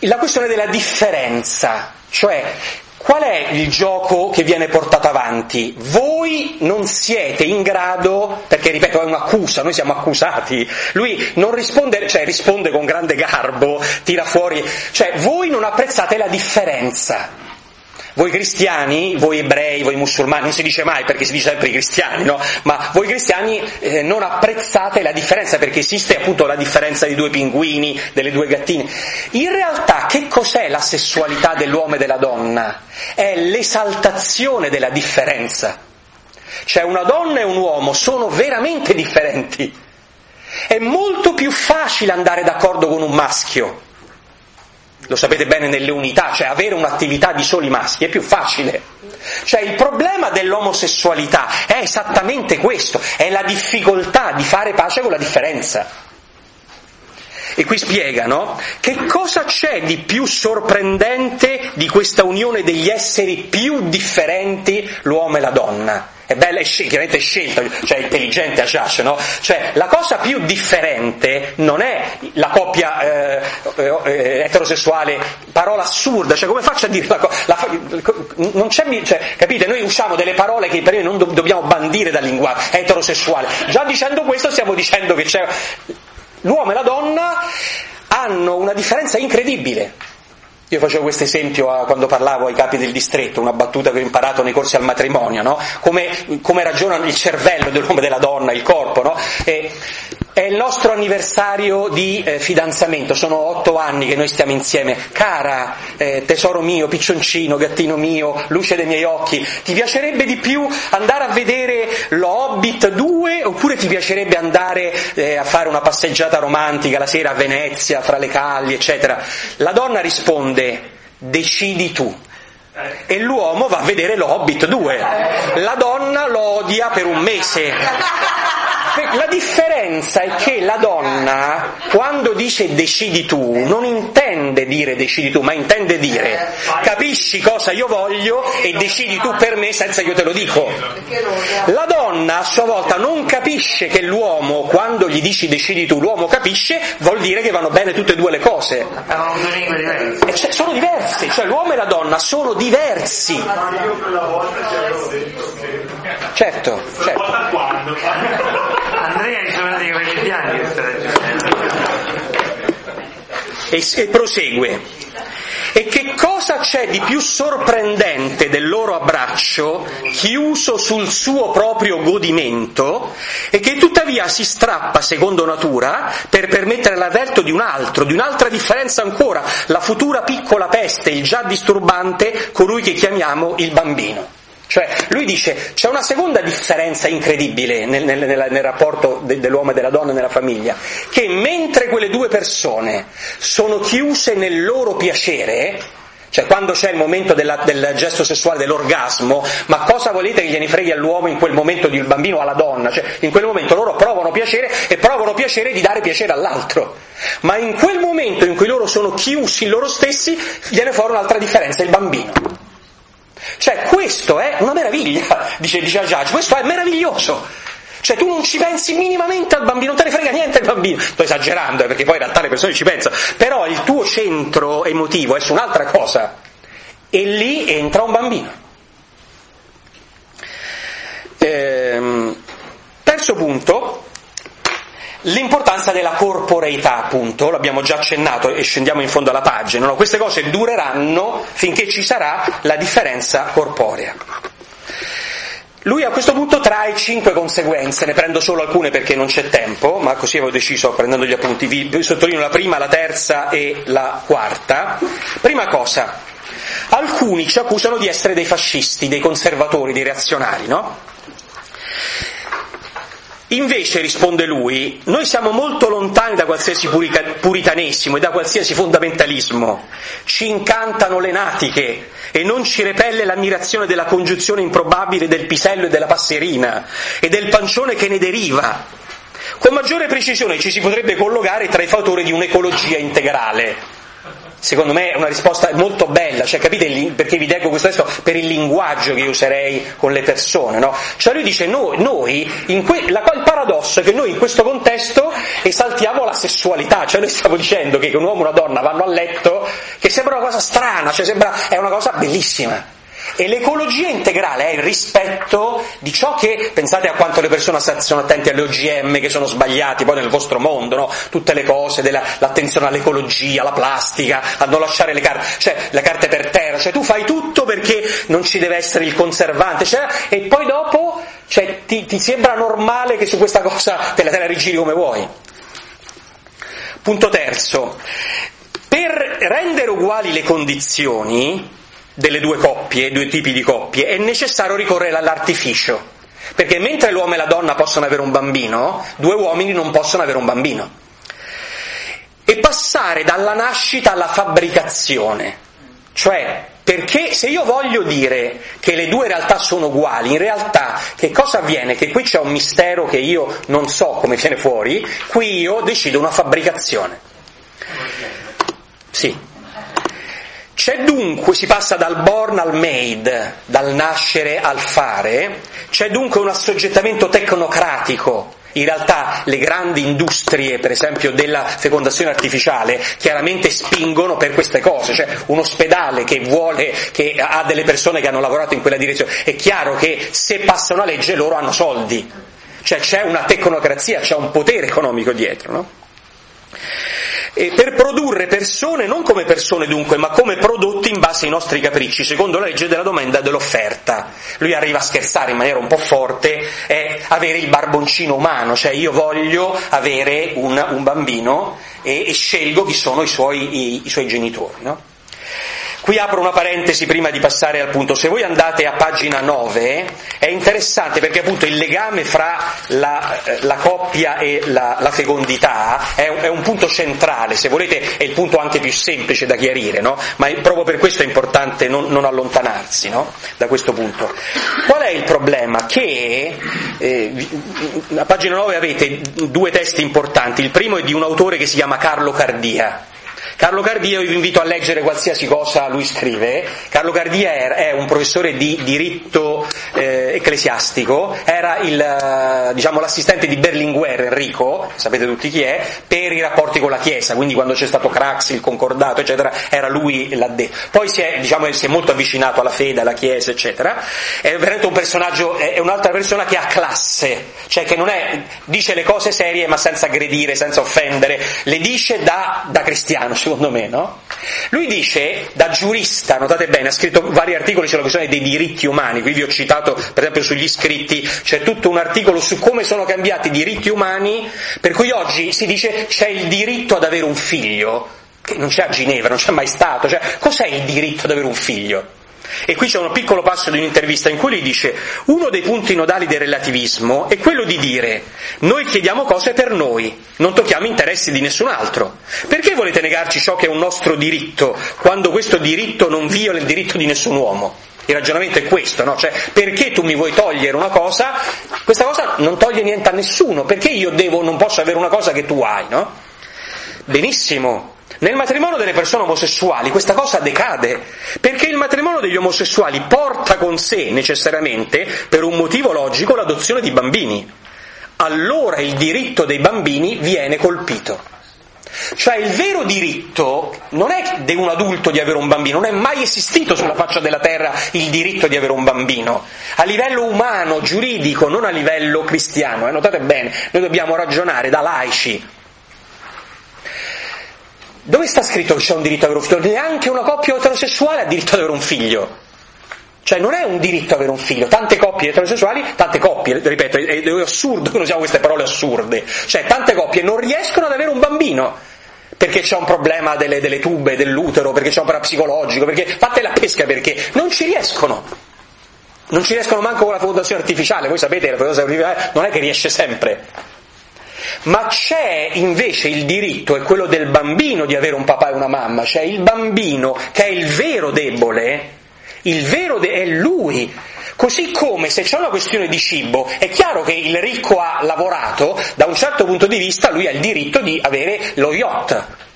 la questione della differenza, cioè qual è il gioco che viene portato avanti? Voi non siete in grado, perché ripeto è un'accusa, noi siamo accusati, lui non risponde, cioè risponde con grande garbo, tira fuori, cioè voi non apprezzate la differenza. Voi cristiani, voi ebrei, voi musulmani, non si dice mai perché si dice sempre i cristiani, no? Ma voi cristiani eh, non apprezzate la differenza perché esiste appunto la differenza di due pinguini, delle due gattine. In realtà che cos'è la sessualità dell'uomo e della donna? È l'esaltazione della differenza. Cioè una donna e un uomo sono veramente differenti. È molto più facile andare d'accordo con un maschio. Lo sapete bene nelle unità, cioè avere un'attività di soli maschi è più facile. Cioè il problema dell'omosessualità è esattamente questo, è la difficoltà di fare pace con la differenza. E qui spiegano che cosa c'è di più sorprendente di questa unione degli esseri più differenti, l'uomo e la donna. È bella, è scel- chiaramente è scelta, cioè intelligente a Josh, no? Cioè la cosa più differente non è la coppia eh, eh, eterosessuale, parola assurda, cioè come faccio a dire la cosa? Non c'è, cioè, capite? Noi usiamo delle parole che per noi non do- dobbiamo bandire dal linguaggio eterosessuale. Già dicendo questo stiamo dicendo che c'è l'uomo e la donna hanno una differenza incredibile. Io facevo questo esempio a, quando parlavo ai capi del distretto, una battuta che ho imparato nei corsi al matrimonio, no? Come, come ragiona il cervello dell'uomo e della donna, il corpo, no? E, è il nostro anniversario di eh, fidanzamento, sono otto anni che noi stiamo insieme. Cara, eh, tesoro mio, piccioncino, gattino mio, luce dei miei occhi, ti piacerebbe di più andare a vedere lo Hobbit due oppure ti piacerebbe andare eh, a fare una passeggiata romantica la sera a Venezia, fra le calli, eccetera? La donna risponde: decidi tu. E l'uomo va a vedere lo Hobbit due. La donna lo odia per un mese. La differenza è che la donna, quando dice decidi tu, non intende dire decidi tu, ma intende dire capisci cosa io voglio e decidi tu per me senza che io te lo dico. La donna a sua volta non capisce che l'uomo, quando gli dici decidi tu, l'uomo capisce, vuol dire che vanno bene tutte e due le cose. E cioè, sono diversi, cioè l'uomo e la donna sono diversi. Certo, certo. Andrea ci sono dei capelli bianchi e, e prosegue. E che cosa c'è di più sorprendente del loro abbraccio, chiuso sul suo proprio godimento, e che tuttavia si strappa secondo natura per permettere l'avverto di un altro, di un'altra differenza ancora, la futura piccola peste, il già disturbante, colui che chiamiamo il bambino. Cioè, lui dice, c'è una seconda differenza incredibile nel, nel, nel, nel rapporto de, dell'uomo e della donna nella famiglia, che mentre quelle due persone sono chiuse nel loro piacere, cioè quando c'è il momento della, del gesto sessuale, dell'orgasmo, ma cosa volete che gliene freghi all'uomo in quel momento di il bambino o alla donna? Cioè, in quel momento loro provano piacere e provano piacere di dare piacere all'altro. Ma in quel momento in cui loro sono chiusi in loro stessi, viene fuori un'altra differenza, il bambino. Cioè questo è una meraviglia, dice, dice Ajaj, questo è meraviglioso. Cioè tu non ci pensi minimamente al bambino, non te ne frega niente il bambino. Sto esagerando, eh, perché poi in realtà le persone ci pensano, però il tuo centro emotivo è su un'altra cosa. E lì entra un bambino. Ehm, terzo punto, l'importanza della corporeità, appunto, l'abbiamo già accennato e scendiamo in fondo alla pagina, no? Queste cose dureranno finché ci sarà la differenza corporea. Lui a questo punto trae cinque conseguenze, ne prendo solo alcune perché non c'è tempo, ma così avevo deciso prendendo gli appunti, vi sottolineo la prima, la terza e la quarta. Prima cosa, alcuni ci accusano di essere dei fascisti, dei conservatori, dei reazionari, no? Invece, risponde lui, noi siamo molto lontani da qualsiasi puritanesimo e da qualsiasi fondamentalismo. Ci incantano le natiche e non ci repelle l'ammirazione della congiunzione improbabile del pisello e della passerina e del pancione che ne deriva. Con maggiore precisione ci si potrebbe collocare tra i fautori di un'ecologia integrale. secondo me è una risposta molto bella, cioè capite il, perché vi leggo questo testo per il linguaggio che io userei con le persone, no? Cioè lui dice noi, noi in que, la, il paradosso è che noi in questo contesto esaltiamo la sessualità, cioè noi stiamo dicendo che un uomo e una donna vanno a letto, che sembra una cosa strana, cioè sembra è una cosa bellissima. E l'ecologia integrale è il rispetto di ciò che, pensate a quanto le persone sono attenti alle O G M che sono sbagliati poi nel vostro mondo, no? Tutte le cose della, l'attenzione all'ecologia, alla plastica, a non lasciare le carte, cioè le carte per terra, cioè tu fai tutto perché non ci deve essere il conservante, cioè, e poi dopo cioè, ti, ti sembra normale che su questa cosa te la, te la rigiri come vuoi. Punto terzo, per rendere uguali le condizioni delle due coppie, due tipi di coppie, è necessario ricorrere all'artificio, perché mentre l'uomo e la donna possono avere un bambino, due uomini non possono avere un bambino, e passare dalla nascita alla fabbricazione, cioè perché se io voglio dire che le due realtà sono uguali, in realtà che cosa avviene? Che qui c'è un mistero che io non so come viene fuori, qui io decido una fabbricazione. Sì. C'è dunque, si passa dal born al made, dal nascere al fare, c'è dunque un assoggettamento tecnocratico. In realtà le grandi industrie, per esempio della fecondazione artificiale, chiaramente spingono per queste cose, cioè un ospedale che vuole, che ha delle persone che hanno lavorato in quella direzione, è chiaro che se passa una legge loro hanno soldi, cioè c'è una tecnocrazia, c'è un potere economico dietro, no? E per produrre persone non come persone dunque, ma come prodotti in base ai nostri capricci, secondo la legge della domanda e dell'offerta. Lui arriva a scherzare in maniera un po' forte, è avere il barboncino umano, cioè io voglio avere un, un bambino e, e scelgo chi sono i suoi, i, i suoi genitori, no? Qui apro una parentesi prima di passare al punto. Se voi andate a pagina nove è interessante perché appunto il legame fra la, la coppia e la, la fecondità è un, è un punto centrale, se volete è il punto anche più semplice da chiarire, no? Ma proprio per questo è importante non, non allontanarsi, no? Da questo punto. Qual è il problema? Che eh, a pagina nove avete due testi importanti. Il primo è di un autore che si chiama Carlo Cardia. Carlo Cardia, io vi invito a leggere qualsiasi cosa lui scrive. Carlo Cardia è un professore di diritto eh, ecclesiastico, era il, diciamo, l'assistente di Berlinguer, Enrico, sapete tutti chi è, per i rapporti con la Chiesa, quindi quando c'è stato Craxi, il concordato, eccetera, era lui l'addetto. Poi si è, diciamo, si è molto avvicinato alla fede, alla Chiesa, eccetera. È veramente un personaggio, è un'altra persona che ha classe, cioè che non è, dice le cose serie ma senza aggredire, senza offendere, le dice da, da cristiano, secondo me, no? Lui dice, da giurista, notate bene, ha scritto vari articoli sulla questione dei diritti umani, qui vi ho citato, per esempio, sugli iscritti, c'è tutto un articolo su come sono cambiati i diritti umani, per cui oggi si dice c'è il diritto ad avere un figlio, che non c'è a Ginevra, non c'è mai stato, cioè, cos'è il diritto ad avere un figlio? E qui c'è un piccolo passo di un'intervista in cui lui dice: uno dei punti nodali del relativismo è quello di dire noi chiediamo cose per noi, non tocchiamo interessi di nessun altro. Perché volete negarci ciò che è un nostro diritto quando questo diritto non viola il diritto di nessun uomo? Il ragionamento è questo, no? Cioè, perché tu mi vuoi togliere una cosa, questa cosa non toglie niente a nessuno, perché io devo, non posso avere una cosa che tu hai, no? Benissimo. Nel matrimonio delle persone omosessuali questa cosa decade, perché il matrimonio degli omosessuali porta con sé necessariamente, per un motivo logico, l'adozione di bambini. Allora il diritto dei bambini viene colpito. Cioè il vero diritto non è di un adulto di avere un bambino, non è mai esistito sulla faccia della terra il diritto di avere un bambino, a livello umano, giuridico, non a livello cristiano, eh? Notate bene, noi dobbiamo ragionare da laici. Dove sta scritto che c'è un diritto ad avere un figlio? Neanche una coppia eterosessuale ha diritto ad avere un figlio. Cioè non è un diritto avere un figlio. Tante coppie eterosessuali, tante coppie, ripeto, è, è assurdo che usiamo queste parole assurde. Cioè tante coppie non riescono ad avere un bambino perché c'è un problema delle, delle tube, dell'utero, perché c'è un problema psicologico, perché fate la pesca, perché non ci riescono. Non ci riescono manco con la fecondazione artificiale. Voi sapete che la fecondazione artificiale non è che riesce sempre. Ma c'è invece il diritto, è quello del bambino di avere un papà e una mamma, cioè il bambino che è il vero debole, il vero de- è lui. Così come se c'è una questione di cibo, è chiaro che il ricco ha lavorato, da un certo punto di vista lui ha il diritto di avere lo yacht.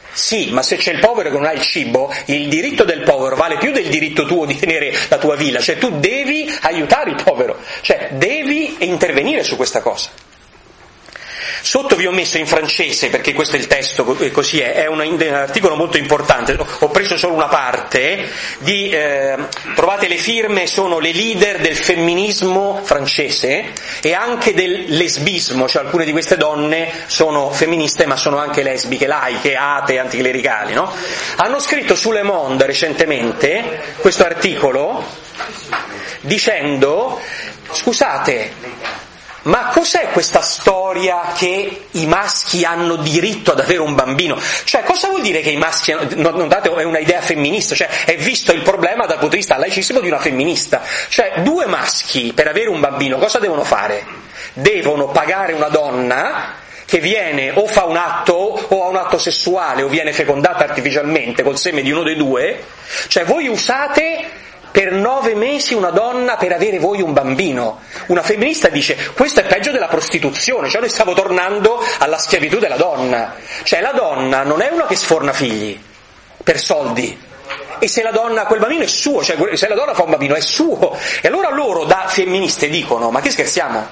Sì, ma se c'è il povero che non ha il cibo, il diritto del povero vale più del diritto tuo di tenere la tua villa, cioè tu devi aiutare il povero, cioè devi intervenire su questa cosa. Sotto vi ho messo in francese, perché questo è il testo, così è, è un, un articolo molto importante, ho preso solo una parte, di, eh, trovate le firme, sono le leader del femminismo francese e anche del lesbismo, cioè alcune di queste donne sono femministe ma sono anche lesbiche, laiche, atee, anticlericali, no? Hanno scritto su Le Monde recentemente questo articolo dicendo, scusate, ma cos'è questa storia che i maschi hanno diritto ad avere un bambino? Cioè, cosa vuol dire che i maschi hanno, non, non date, è una idea femminista, cioè è visto il problema dal punto di vista laicissimo di una femminista. Cioè, due maschi per avere un bambino cosa devono fare? Devono pagare una donna che viene o fa un atto o ha un atto sessuale o viene fecondata artificialmente col seme di uno dei due. Cioè, voi usate per nove mesi una donna per avere voi un bambino. Una femminista dice questo è peggio della prostituzione, cioè noi stiamo tornando alla schiavitù della donna. Cioè la donna non è una che sforna figli per soldi, e se la donna, quel bambino è suo, cioè se la donna fa un bambino è suo, e allora loro da femministe dicono ma che scherziamo?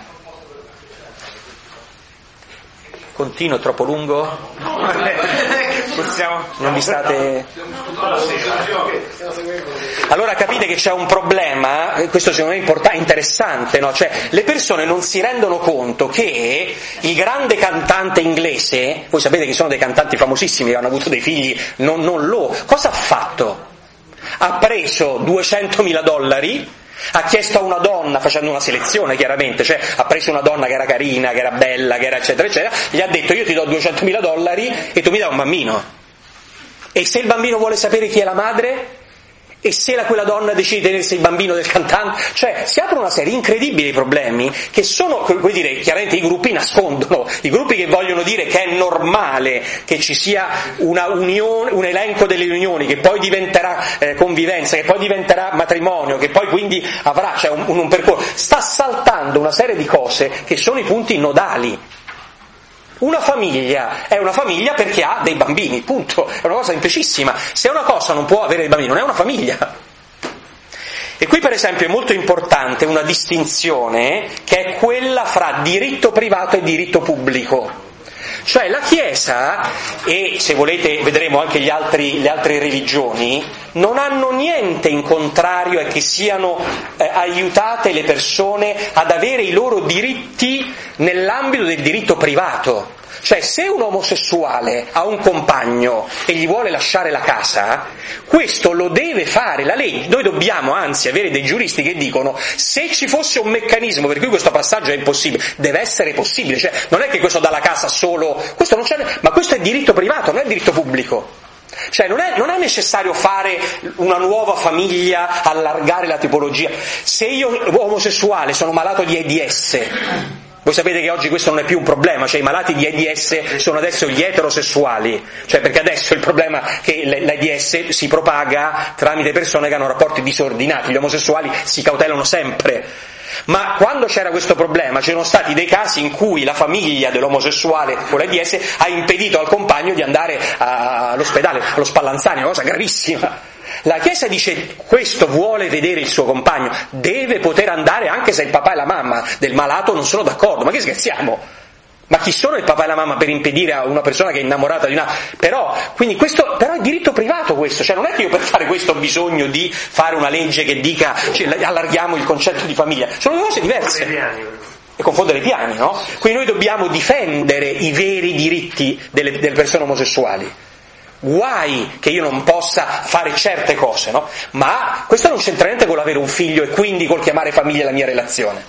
Continuo, è troppo lungo? Non vi state... Allora capite che c'è un problema, questo secondo me è importante, interessante, no? Cioè le persone non si rendono conto che il grande cantante inglese, voi sapete che sono dei cantanti famosissimi che hanno avuto dei figli, non, non lo, cosa ha fatto? Ha preso duecentomila dollari, ha chiesto a una donna, facendo una selezione chiaramente, cioè ha preso una donna che era carina, che era bella, che era eccetera eccetera, gli ha detto io ti do duecentomila dollari e tu mi dai un bambino. E se il bambino vuole sapere chi è la madre? E se la, quella donna decide di tenersi il bambino del cantante? Cioè si aprono una serie incredibile di problemi che sono, come dire, chiaramente i gruppi nascondono, i gruppi che vogliono dire che è normale che ci sia una unione, un elenco delle unioni che poi diventerà eh, convivenza, che poi diventerà matrimonio, che poi quindi avrà, cioè un, un percorso, sta saltando una serie di cose che sono i punti nodali. Una famiglia è una famiglia perché ha dei bambini, punto, è una cosa semplicissima. Se una cosa non può avere dei bambini non è una famiglia. E qui per esempio è molto importante una distinzione che è quella fra diritto privato e diritto pubblico. Cioè la Chiesa, e se volete vedremo anche gli altri, le altre religioni, non hanno niente in contrario a che siano eh, aiutate le persone ad avere i loro diritti nell'ambito del diritto privato. Cioè se un omosessuale ha un compagno e gli vuole lasciare la casa, questo lo deve fare la legge. Noi dobbiamo anzi avere dei giuristi che dicono se ci fosse un meccanismo per cui questo passaggio è impossibile, deve essere possibile, cioè non è che questo dà la casa solo, questo non c'è, ma questo è diritto privato, non è diritto pubblico. Cioè non è, non è necessario fare una nuova famiglia, allargare la tipologia. Se io omosessuale sono malato di AIDS, voi sapete che oggi questo non è più un problema, cioè i malati di AIDS sono adesso gli eterosessuali, cioè perché adesso il problema è che l'AIDS si propaga tramite persone che hanno rapporti disordinati, gli omosessuali si cautelano sempre. Ma quando c'era questo problema c'erano stati dei casi in cui la famiglia dell'omosessuale con l'AIDS ha impedito al compagno di andare all'ospedale, allo Spallanzani, una cosa gravissima. La Chiesa dice questo vuole vedere il suo compagno, deve poter andare anche se il papà e la mamma del malato non sono d'accordo, ma che scherziamo? Ma chi sono il papà e la mamma per impedire a una persona che è innamorata di una... Però, quindi questo, però è diritto privato questo, cioè non è che io per fare questo ho bisogno di fare una legge che dica, cioè, allarghiamo il concetto di famiglia, sono due cose diverse. E confondere i piani, no? Quindi noi dobbiamo difendere i veri diritti delle, delle persone omosessuali. Guai che io non possa fare certe cose, no? Ma questo non c'entra niente con l'avere un figlio e quindi col chiamare famiglia la mia relazione.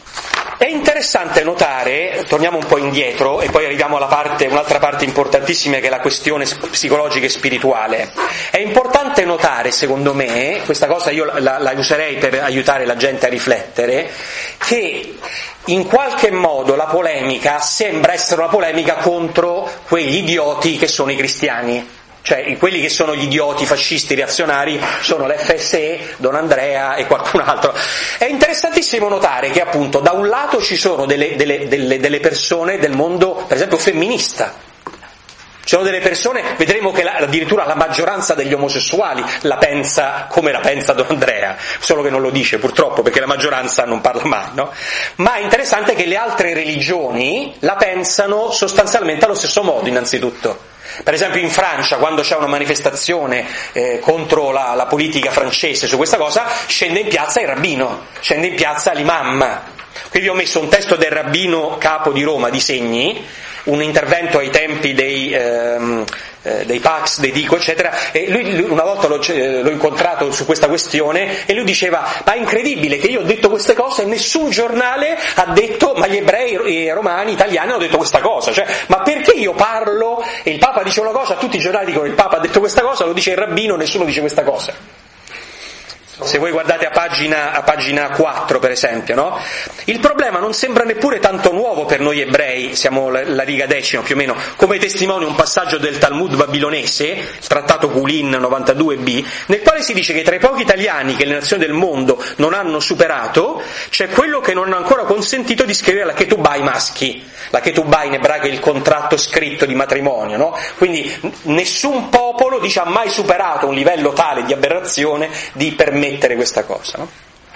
È interessante notare, torniamo un po' indietro e poi arriviamo alla parte, un'altra parte importantissima che è la questione psicologica e spirituale. È importante notare, secondo me, questa cosa io la, la userei per aiutare la gente a riflettere, che in qualche modo la polemica sembra essere una polemica contro quegli idioti che sono i cristiani. Cioè quelli che sono gli idioti fascisti reazionari sono l'F S E, Don Andrea e qualcun altro. È interessantissimo notare che appunto da un lato ci sono delle, delle, delle, delle persone del mondo, per esempio femminista, Ci sono delle persone, vedremo che la, addirittura la maggioranza degli omosessuali la pensa come la pensa Don Andrea, solo che non lo dice purtroppo perché la maggioranza non parla mai, no? Ma è interessante che le altre religioni la pensano sostanzialmente allo stesso modo, innanzitutto. Per esempio in Francia, quando c'è una manifestazione eh, contro la, la politica francese su questa cosa, scende in piazza il rabbino, scende in piazza l'imam. Qui vi ho messo un testo del rabbino capo di Roma di Segni, un intervento ai tempi dei, ehm, eh, dei Pax, dei Dico, eccetera, e lui, lui una volta l'ho, eh, l'ho incontrato su questa questione e lui diceva: ma è incredibile che io ho detto queste cose e nessun giornale ha detto, ma gli ebrei e romani italiani hanno detto questa cosa, cioè, ma perché io parlo e il Papa dice una cosa, tutti i giornali dicono il Papa ha detto questa cosa, lo dice il rabbino, nessuno dice questa cosa. Se voi guardate a pagina, a pagina quattro, per esempio, no? Il problema non sembra neppure tanto nuovo per noi ebrei, siamo la, la riga decima più o meno, come testimonia un passaggio del Talmud babilonese, il trattato Kulin novantadue b, nel quale si dice che tra i pochi italiani che le nazioni del mondo non hanno superato, c'è quello che non hanno ancora consentito di scrivere la Ketubah ai maschi. La Ketubah in ebraico è il contratto scritto di matrimonio, no? Quindi nessun popolo, dice, ha mai superato un livello tale di aberrazione di permettere questa cosa, no?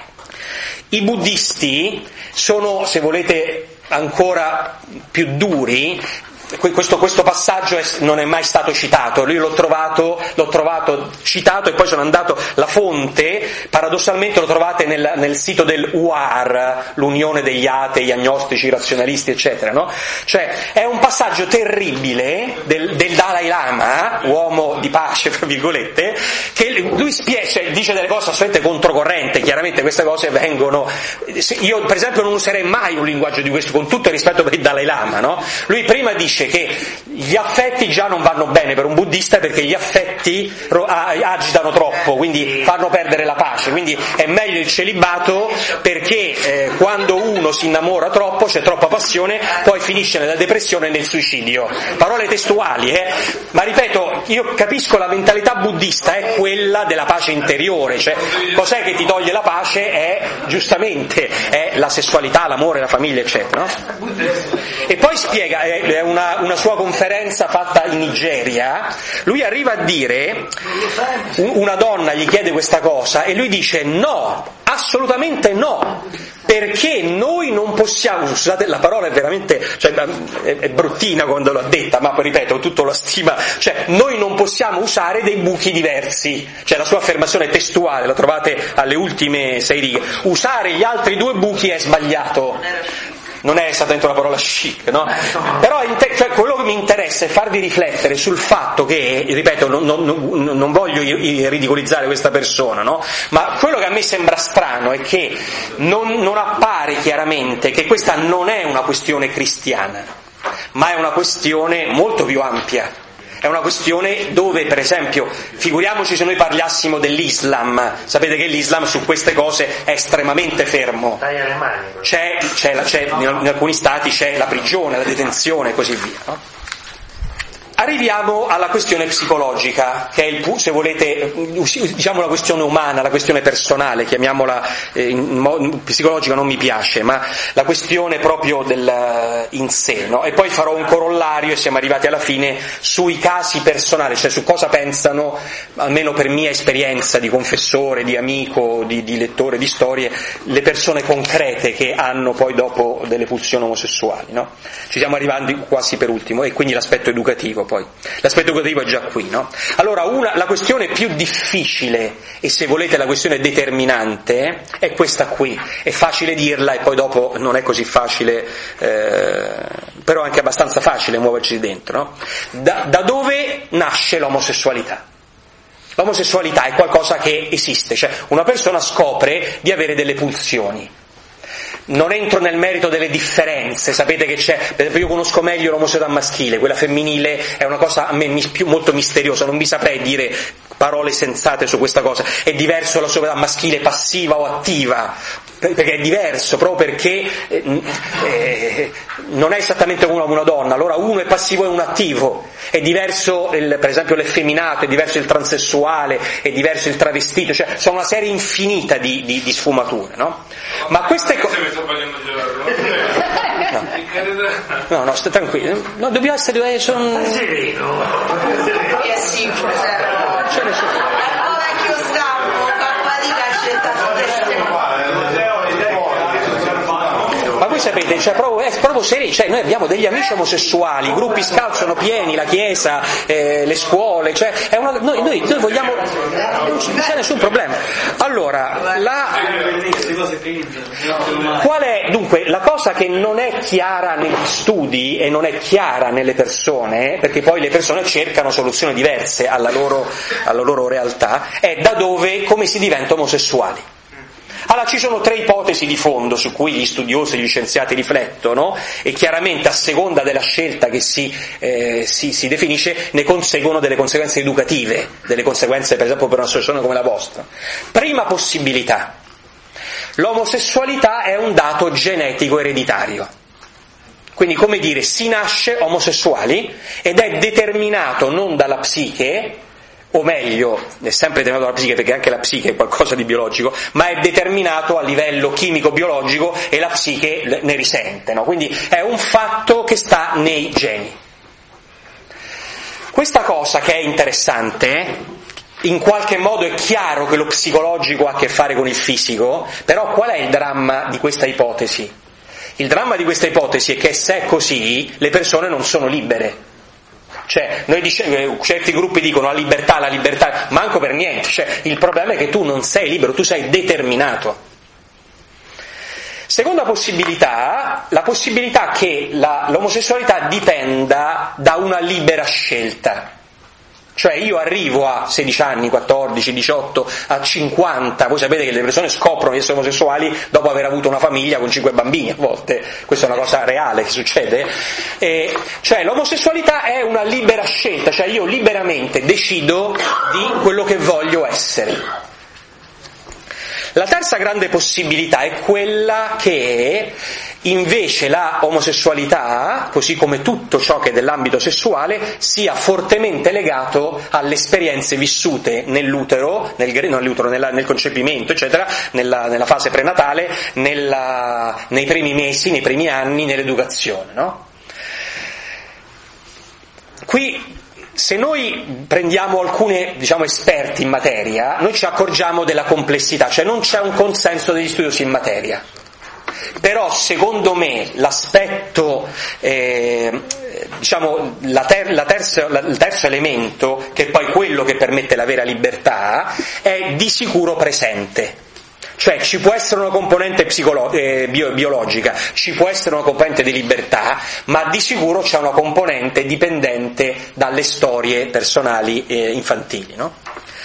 I buddisti sono, se volete, ancora più duri. Questo, questo passaggio è, non è mai stato citato, io l'ho trovato, l'ho trovato citato e poi sono andato, la fonte paradossalmente lo trovate nel, nel sito del U A R, l'Unione degli Atei, Agnostici, Razionalisti, eccetera, no? Cioè è un passaggio terribile del, del Dalai Lama, uomo di pace, tra virgolette, che lui spiega, cioè, dice delle cose assolutamente controcorrente, chiaramente queste cose vengono, io per esempio non userei mai un linguaggio di questo, con tutto il rispetto per il Dalai Lama, no? Lui prima dice che gli affetti già non vanno bene per un buddista perché gli affetti agitano troppo, quindi fanno perdere la pace, quindi è meglio il celibato perché eh, quando uno si innamora troppo, c'è troppa passione, poi finisce nella depressione e nel suicidio. Parole testuali, eh? Ma ripeto, io capisco la mentalità buddista è quella della pace interiore, cioè cos'è che ti toglie la pace? È giustamente è la sessualità, l'amore, la famiglia, eccetera, no? E poi spiega, è una una sua conferenza fatta in Nigeria, lui arriva a dire, una donna gli chiede questa cosa e lui dice no, assolutamente no, perché noi non possiamo, scusate la parola è veramente, cioè, è, è bruttina quando l'ho detta, ma ripeto, tutto lo stima, cioè noi non possiamo usare dei buchi diversi, cioè la sua affermazione testuale, la trovate alle ultime sei righe, usare gli altri due buchi è sbagliato. Non è esattamente una parola chic, no? Però cioè, quello che mi interessa è farvi riflettere sul fatto che, ripeto, non, non, non voglio ridicolizzare questa persona, no? Ma quello che a me sembra strano è che non, non appare chiaramente che questa non è una questione cristiana, ma è una questione molto più ampia. È una questione dove, per esempio, figuriamoci se noi parlassimo dell'Islam, sapete che l'Islam su queste cose è estremamente fermo. C'è, c'è, la, c'è in alcuni stati c'è la prigione, la detenzione e così via, no? Arriviamo alla questione psicologica, che è il, se volete, diciamo la questione umana, la questione personale, chiamiamola eh, in, psicologica non mi piace, ma la questione proprio del in sé, no? E poi farò un corollario e siamo arrivati alla fine sui casi personali, cioè su cosa pensano, almeno per mia esperienza di confessore, di amico, di, di lettore di storie, le persone concrete che hanno poi dopo delle pulsioni omosessuali, no? Ci stiamo arrivando quasi per ultimo, e quindi l'aspetto educativo. Poi l'aspetto educativo è già qui, no? Allora una, la questione più difficile e se volete la questione determinante è questa qui, è facile dirla e poi dopo non è così facile, eh, però è anche abbastanza facile muoverci dentro, no? Da, da dove nasce l'omosessualità? L'omosessualità è qualcosa che esiste, cioè una persona scopre di avere delle pulsioni. Non entro nel merito delle differenze, sapete che c'è, per esempio io conosco meglio l'omosessualità maschile, quella femminile è una cosa a me più, molto misteriosa, non vi saprei dire parole sensate su questa cosa. È diverso la sessualità maschile passiva o attiva, perché è diverso, proprio perché eh, eh, non è esattamente uno come una donna, allora uno è passivo e uno attivo, è diverso il, per esempio l'effeminato, è diverso il transessuale, è diverso il travestito, cioè sono una serie infinita di, di, di sfumature, no? Ma queste cose... No. No, no, sta tranquillo. No, dobbiamo essere... Sono... Sereno. Eh sì, Giuseppe. Ce ne sono. Al vecchio stampo, fa fatica a scelta Ma voi sapete, cioè, proprio, è proprio serio, cioè, noi abbiamo degli amici omosessuali, i gruppi scout sono pieni, la chiesa, eh, le scuole, cioè, è una, noi, noi, noi vogliamo, non c'è nessun problema. Allora, la, qual è, dunque, la cosa che non è chiara negli studi e non è chiara nelle persone, perché poi le persone cercano soluzioni diverse alla loro, alla loro realtà, è da dove, come si diventa omosessuali. Allora ci sono tre ipotesi di fondo su cui gli studiosi, gli scienziati riflettono e chiaramente a seconda della scelta che si, eh, si, si definisce ne conseguono delle conseguenze educative, delle conseguenze per esempio per un'associazione come la vostra. Prima possibilità, l'omosessualità è un dato genetico ereditario. Quindi, come dire, si nasce omosessuali ed è determinato non dalla psiche, o meglio, è sempre determinato dalla psiche perché anche la psiche è qualcosa di biologico, ma è determinato a livello chimico-biologico e la psiche ne risente, no? Quindi è un fatto che sta nei geni. Questa cosa che è interessante, in qualche modo è chiaro che lo psicologico ha a che fare con il fisico, però qual è il dramma di questa ipotesi? Il dramma di questa ipotesi è che se è così, le persone non sono libere. Cioè, noi dice, certi gruppi dicono la libertà, la libertà, manco per niente, cioè, il problema è che tu non sei libero, tu sei determinato. Seconda possibilità, la possibilità che la, l'omosessualità dipenda da una libera scelta. Cioè io arrivo a sedici anni, quattordici, diciotto, a cinquanta, voi sapete che le persone scoprono di essere omosessuali dopo aver avuto una famiglia con cinque bambini, a volte, questa è una cosa reale che succede, e, cioè l'omosessualità è una libera scelta, cioè io liberamente decido di quello che voglio essere. La terza grande possibilità è quella che invece la omosessualità, così come tutto ciò che è dell'ambito sessuale, sia fortemente legato alle esperienze vissute nell'utero, nel, nell'utero nella, nel concepimento, eccetera, nella, nella fase prenatale, nella, nei primi mesi, nei primi anni, nell'educazione, no? Qui, se noi prendiamo alcuni, diciamo, esperti in materia, noi ci accorgiamo della complessità, cioè non c'è un consenso degli studiosi in materia. Però secondo me l'aspetto, eh, diciamo, la ter- la terzo, la, il terzo elemento, che è poi quello che permette la vera libertà, è di sicuro presente. Cioè ci può essere una componente psicolo- eh, bio- biologica, ci può essere una componente di libertà, ma di sicuro c'è una componente dipendente dalle storie personali e infantili, no?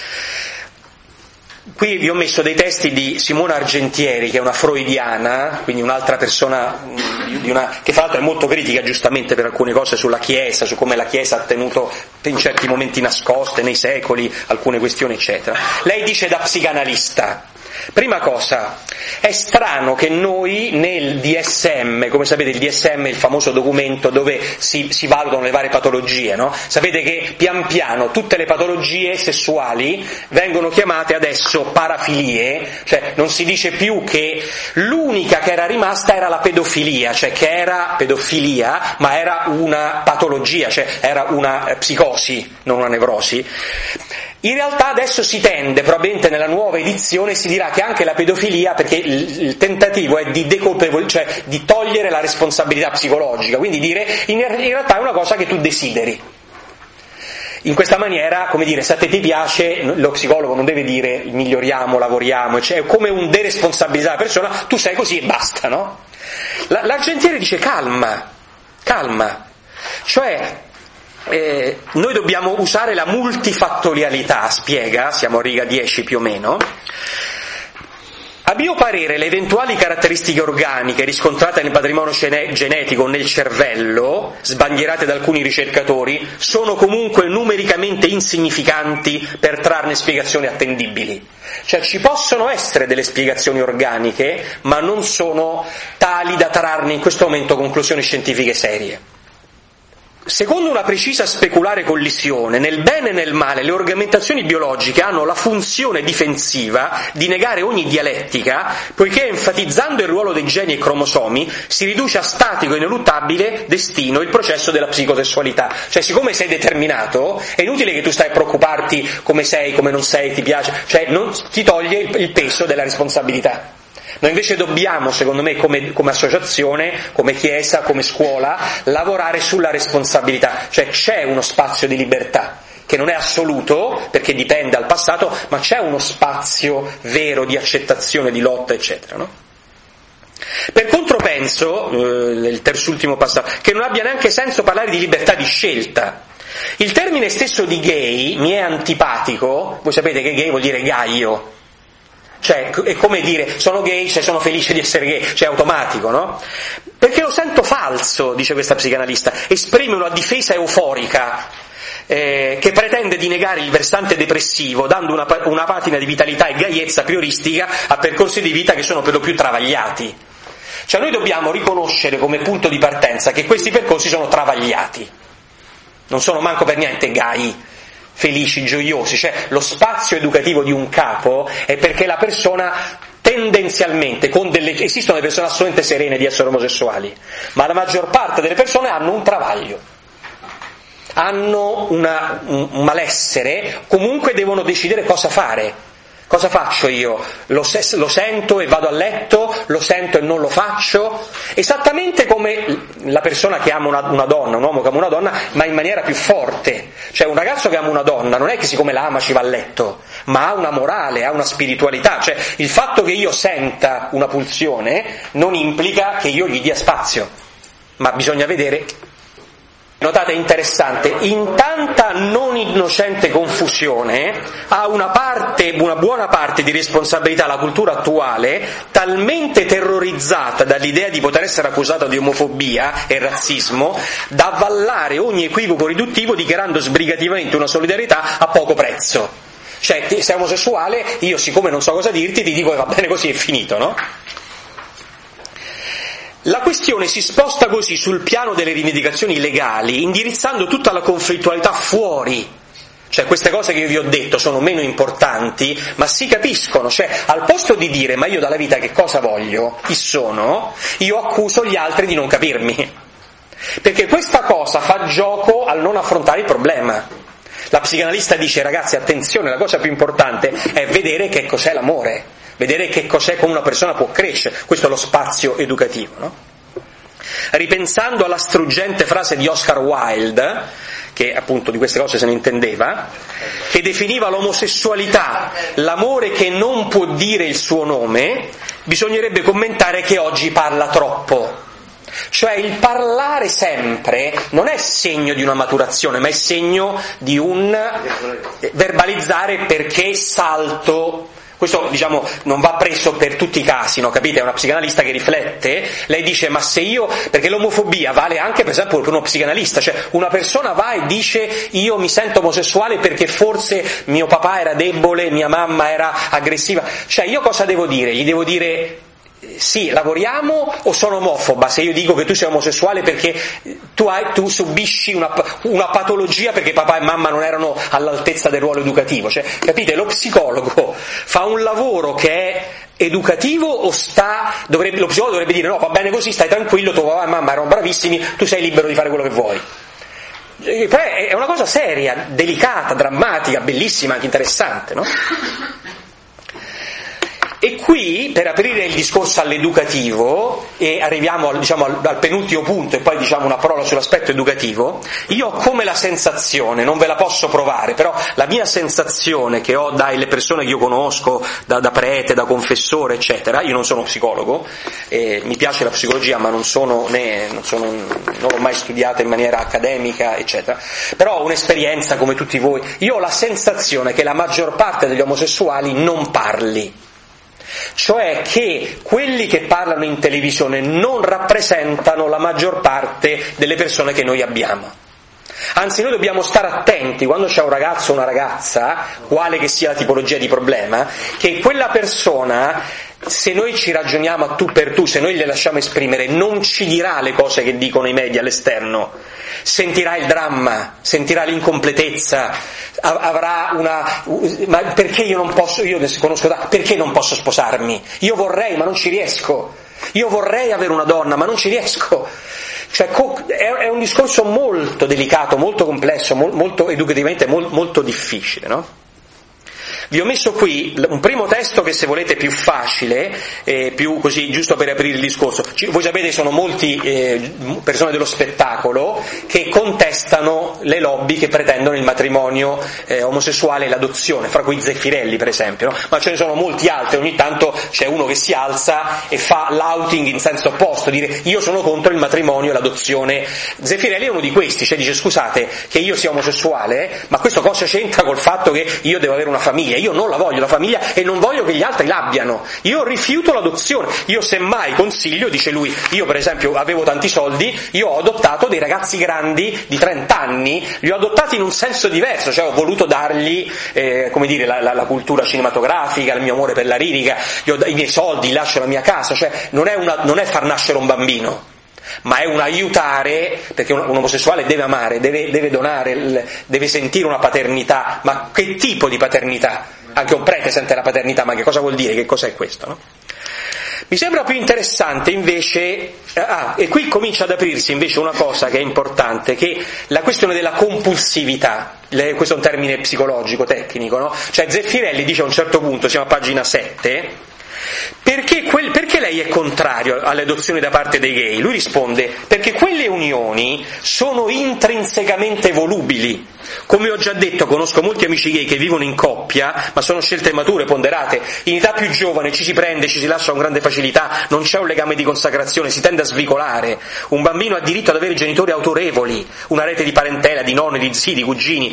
Qui vi ho messo dei testi di Simona Argentieri, che è una freudiana, quindi un'altra persona di una, che fra l'altro è molto critica giustamente per alcune cose sulla Chiesa, su come la Chiesa ha tenuto in certi momenti nascoste nei secoli alcune questioni, eccetera. Lei dice da psicanalista: prima cosa, è strano che noi nel D S M, come sapete il D S M è il famoso documento dove si, si valutano le varie patologie, no? Sapete che pian piano tutte le patologie sessuali vengono chiamate adesso parafilie, cioè non si dice più che l'unica che era rimasta era la pedofilia, cioè che era pedofilia ma era una patologia, cioè era una psicosi, non una nevrosi. In realtà adesso si tende, probabilmente nella nuova edizione si dirà che anche la pedofilia, perché il, il tentativo è di decolpevol- cioè di togliere la responsabilità psicologica, quindi dire in, in realtà è una cosa che tu desideri. In questa maniera, come dire, se a te ti piace, lo psicologo non deve dire miglioriamo, lavoriamo, cioè è come un deresponsabilizzare la persona, tu sei così e basta, no? La, L'Argentieri dice calma, calma, cioè Eh, noi dobbiamo usare la multifattorialità, spiega, siamo a riga dieci più o meno. A mio parere le eventuali caratteristiche organiche riscontrate nel patrimonio gene- genetico nel cervello, sbandierate da alcuni ricercatori, sono comunque numericamente insignificanti per trarne spiegazioni attendibili. Cioè ci possono essere delle spiegazioni organiche, ma non sono tali da trarne in questo momento conclusioni scientifiche serie. Secondo una precisa speculare collisione, nel bene e nel male le organizzazioni biologiche hanno la funzione difensiva di negare ogni dialettica, poiché enfatizzando il ruolo dei geni e cromosomi si riduce a statico e ineluttabile destino il processo della psicosessualità. Cioè, siccome sei determinato, è inutile che tu stai a preoccuparti come sei, come non sei, ti piace, cioè non ti toglie il, il peso della responsabilità. Noi invece dobbiamo, secondo me, come, come associazione, come chiesa, come scuola, lavorare sulla responsabilità, cioè c'è uno spazio di libertà, che non è assoluto, perché dipende dal passato, ma c'è uno spazio vero di accettazione, di lotta, eccetera, no? Per contro penso, eh, il terzultimo passaggio, che non abbia neanche senso parlare di libertà di scelta. Il termine stesso di gay mi è antipatico, voi sapete che gay vuol dire gaio, cioè è come dire sono gay, cioè sono felice di essere gay, cioè automatico, no? Perché lo sento falso, dice questa psicanalista, esprime una difesa euforica eh, che pretende di negare il versante depressivo, dando una, una patina di vitalità e gaiezza prioristica a percorsi di vita che sono per lo più travagliati. Cioè noi dobbiamo riconoscere come punto di partenza che questi percorsi sono travagliati, non sono manco per niente gai, felici, gioiosi, cioè lo spazio educativo di un capo è perché la persona tendenzialmente, con delle, esistono le persone assolutamente serene di essere omosessuali, ma la maggior parte delle persone hanno un travaglio, hanno una, un, un malessere, comunque devono decidere cosa fare. Cosa faccio io? Lo, se- lo sento e vado a letto, lo sento e non lo faccio, esattamente come la persona che ama una, una donna, un uomo che ama una donna, ma in maniera più forte. Cioè un ragazzo che ama una donna non è che siccome la ama ci va a letto, ma ha una morale, ha una spiritualità, cioè il fatto che io senta una pulsione non implica che io gli dia spazio, ma bisogna vedere. Notate, interessante, in tanta non innocente confusione ha una parte, una buona parte di responsabilità la cultura attuale, talmente terrorizzata dall'idea di poter essere accusata di omofobia e razzismo, da avvallare ogni equivoco riduttivo dichiarando sbrigativamente una solidarietà a poco prezzo. Cioè, sei omosessuale, io siccome non so cosa dirti, ti dico che va bene così, è finito, no? La questione si sposta così sul piano delle rivendicazioni legali, indirizzando tutta la conflittualità fuori. Cioè queste cose che io vi ho detto sono meno importanti, ma si capiscono. Cioè al posto di dire ma io dalla vita che cosa voglio, chi sono, io accuso gli altri di non capirmi. Perché questa cosa fa gioco al non affrontare il problema. La psicanalista dice ragazzi attenzione, la cosa più importante è vedere che cos'è l'amore. Vedere che cos'è come una persona può crescere, questo è lo spazio educativo, no? Ripensando alla struggente frase di Oscar Wilde, che appunto di queste cose se ne intendeva, che definiva l'omosessualità l'amore che non può dire il suo nome, bisognerebbe commentare che oggi parla troppo. Cioè il parlare sempre non è segno di una maturazione, ma è segno di un verbalizzare perché salto. Questo, diciamo, non va preso per tutti i casi, no? Capite? È una psicanalista che riflette, lei dice, ma se io, perché l'omofobia vale anche per esempio per uno psicanalista, cioè una persona va e dice io mi sento omosessuale perché forse mio papà era debole, mia mamma era aggressiva, cioè io cosa devo dire? Gli devo dire sì, lavoriamo o sono omofoba se io dico che tu sei omosessuale perché tu, hai, tu subisci una, una patologia perché papà e mamma non erano all'altezza del ruolo educativo, cioè capite, lo psicologo fa un lavoro che è educativo o sta, dovrebbe, lo psicologo dovrebbe dire no va bene così, stai tranquillo, tuo papà e mamma erano bravissimi, tu sei libero di fare quello che vuoi. E poi è una cosa seria, delicata, drammatica, bellissima, anche interessante, no? E qui, per aprire il discorso all'educativo, e arriviamo diciamo, al, al penultimo punto e poi diciamo una parola sull'aspetto educativo, io ho come la sensazione, non ve la posso provare, però la mia sensazione che ho dalle persone che io conosco, da, da prete, da confessore, eccetera, io non sono psicologo, eh, mi piace la psicologia ma non sono né, non, sono, non l'ho mai studiata in maniera accademica, eccetera, però ho un'esperienza come tutti voi, io ho la sensazione che la maggior parte degli omosessuali non parli. Cioè che quelli che parlano in televisione non rappresentano la maggior parte delle persone che noi abbiamo. Anzi, noi dobbiamo stare attenti quando c'è un ragazzo o una ragazza, quale che sia la tipologia di problema, che quella persona, se noi ci ragioniamo a tu per tu, se noi le lasciamo esprimere, non ci dirà le cose che dicono i media all'esterno, sentirà il dramma, sentirà l'incompletezza, avrà una... ma perché io non posso, io ne conosco da, perché non posso sposarmi? Io vorrei ma non ci riesco, io vorrei avere una donna ma non ci riesco. Cioè è un discorso molto delicato, molto complesso, molto educativamente molto difficile, no? Vi ho messo qui un primo testo che, se volete, è più facile, eh, più così, giusto per aprire il discorso. Voi sapete, sono molti eh, persone dello spettacolo che contestano le lobby che pretendono il matrimonio eh, omosessuale e l'adozione, fra cui Zeffirelli per esempio, no? Ma ce ne sono molti altri, ogni tanto c'è uno che si alza e fa l'outing in senso opposto, dire io sono contro il matrimonio e l'adozione. Zeffirelli è uno di questi, cioè dice scusate che io sia omosessuale, ma questo cosa c'entra col fatto che io devo avere una famiglia? Io non la voglio la famiglia e non voglio che gli altri l'abbiano, io rifiuto l'adozione, io semmai consiglio, dice lui, io per esempio avevo tanti soldi, io ho adottato dei ragazzi grandi di trenta anni, li ho adottati in un senso diverso, cioè ho voluto dargli eh, come dire la, la, la cultura cinematografica, il mio amore per la lirica, gli ho, i miei soldi, lascio la mia casa, cioè non è, una, non è far nascere un bambino, ma è un aiutare, perché un, un omosessuale deve amare, deve, deve donare, deve sentire una paternità, ma che tipo di paternità? Anche un prete sente la paternità, ma che cosa vuol dire? Che cos'è questo, no? Mi sembra più interessante invece, ah, e qui comincia ad aprirsi invece una cosa che è importante, che la questione della compulsività, questo è un termine psicologico, tecnico, no? Cioè Zeffirelli dice a un certo punto, siamo a pagina sette, Perché, quel, perché lei è contrario alle adozioni da parte dei gay? Lui risponde, perché quelle unioni sono intrinsecamente volubili. Come ho già detto, conosco molti amici gay che vivono in coppia, ma sono scelte mature, ponderate. In età più giovane ci si prende, ci si lascia con grande facilità, non c'è un legame di consacrazione, si tende a svicolare. Un bambino ha diritto ad avere genitori autorevoli, una rete di parentela, di nonni, di zii, di cugini.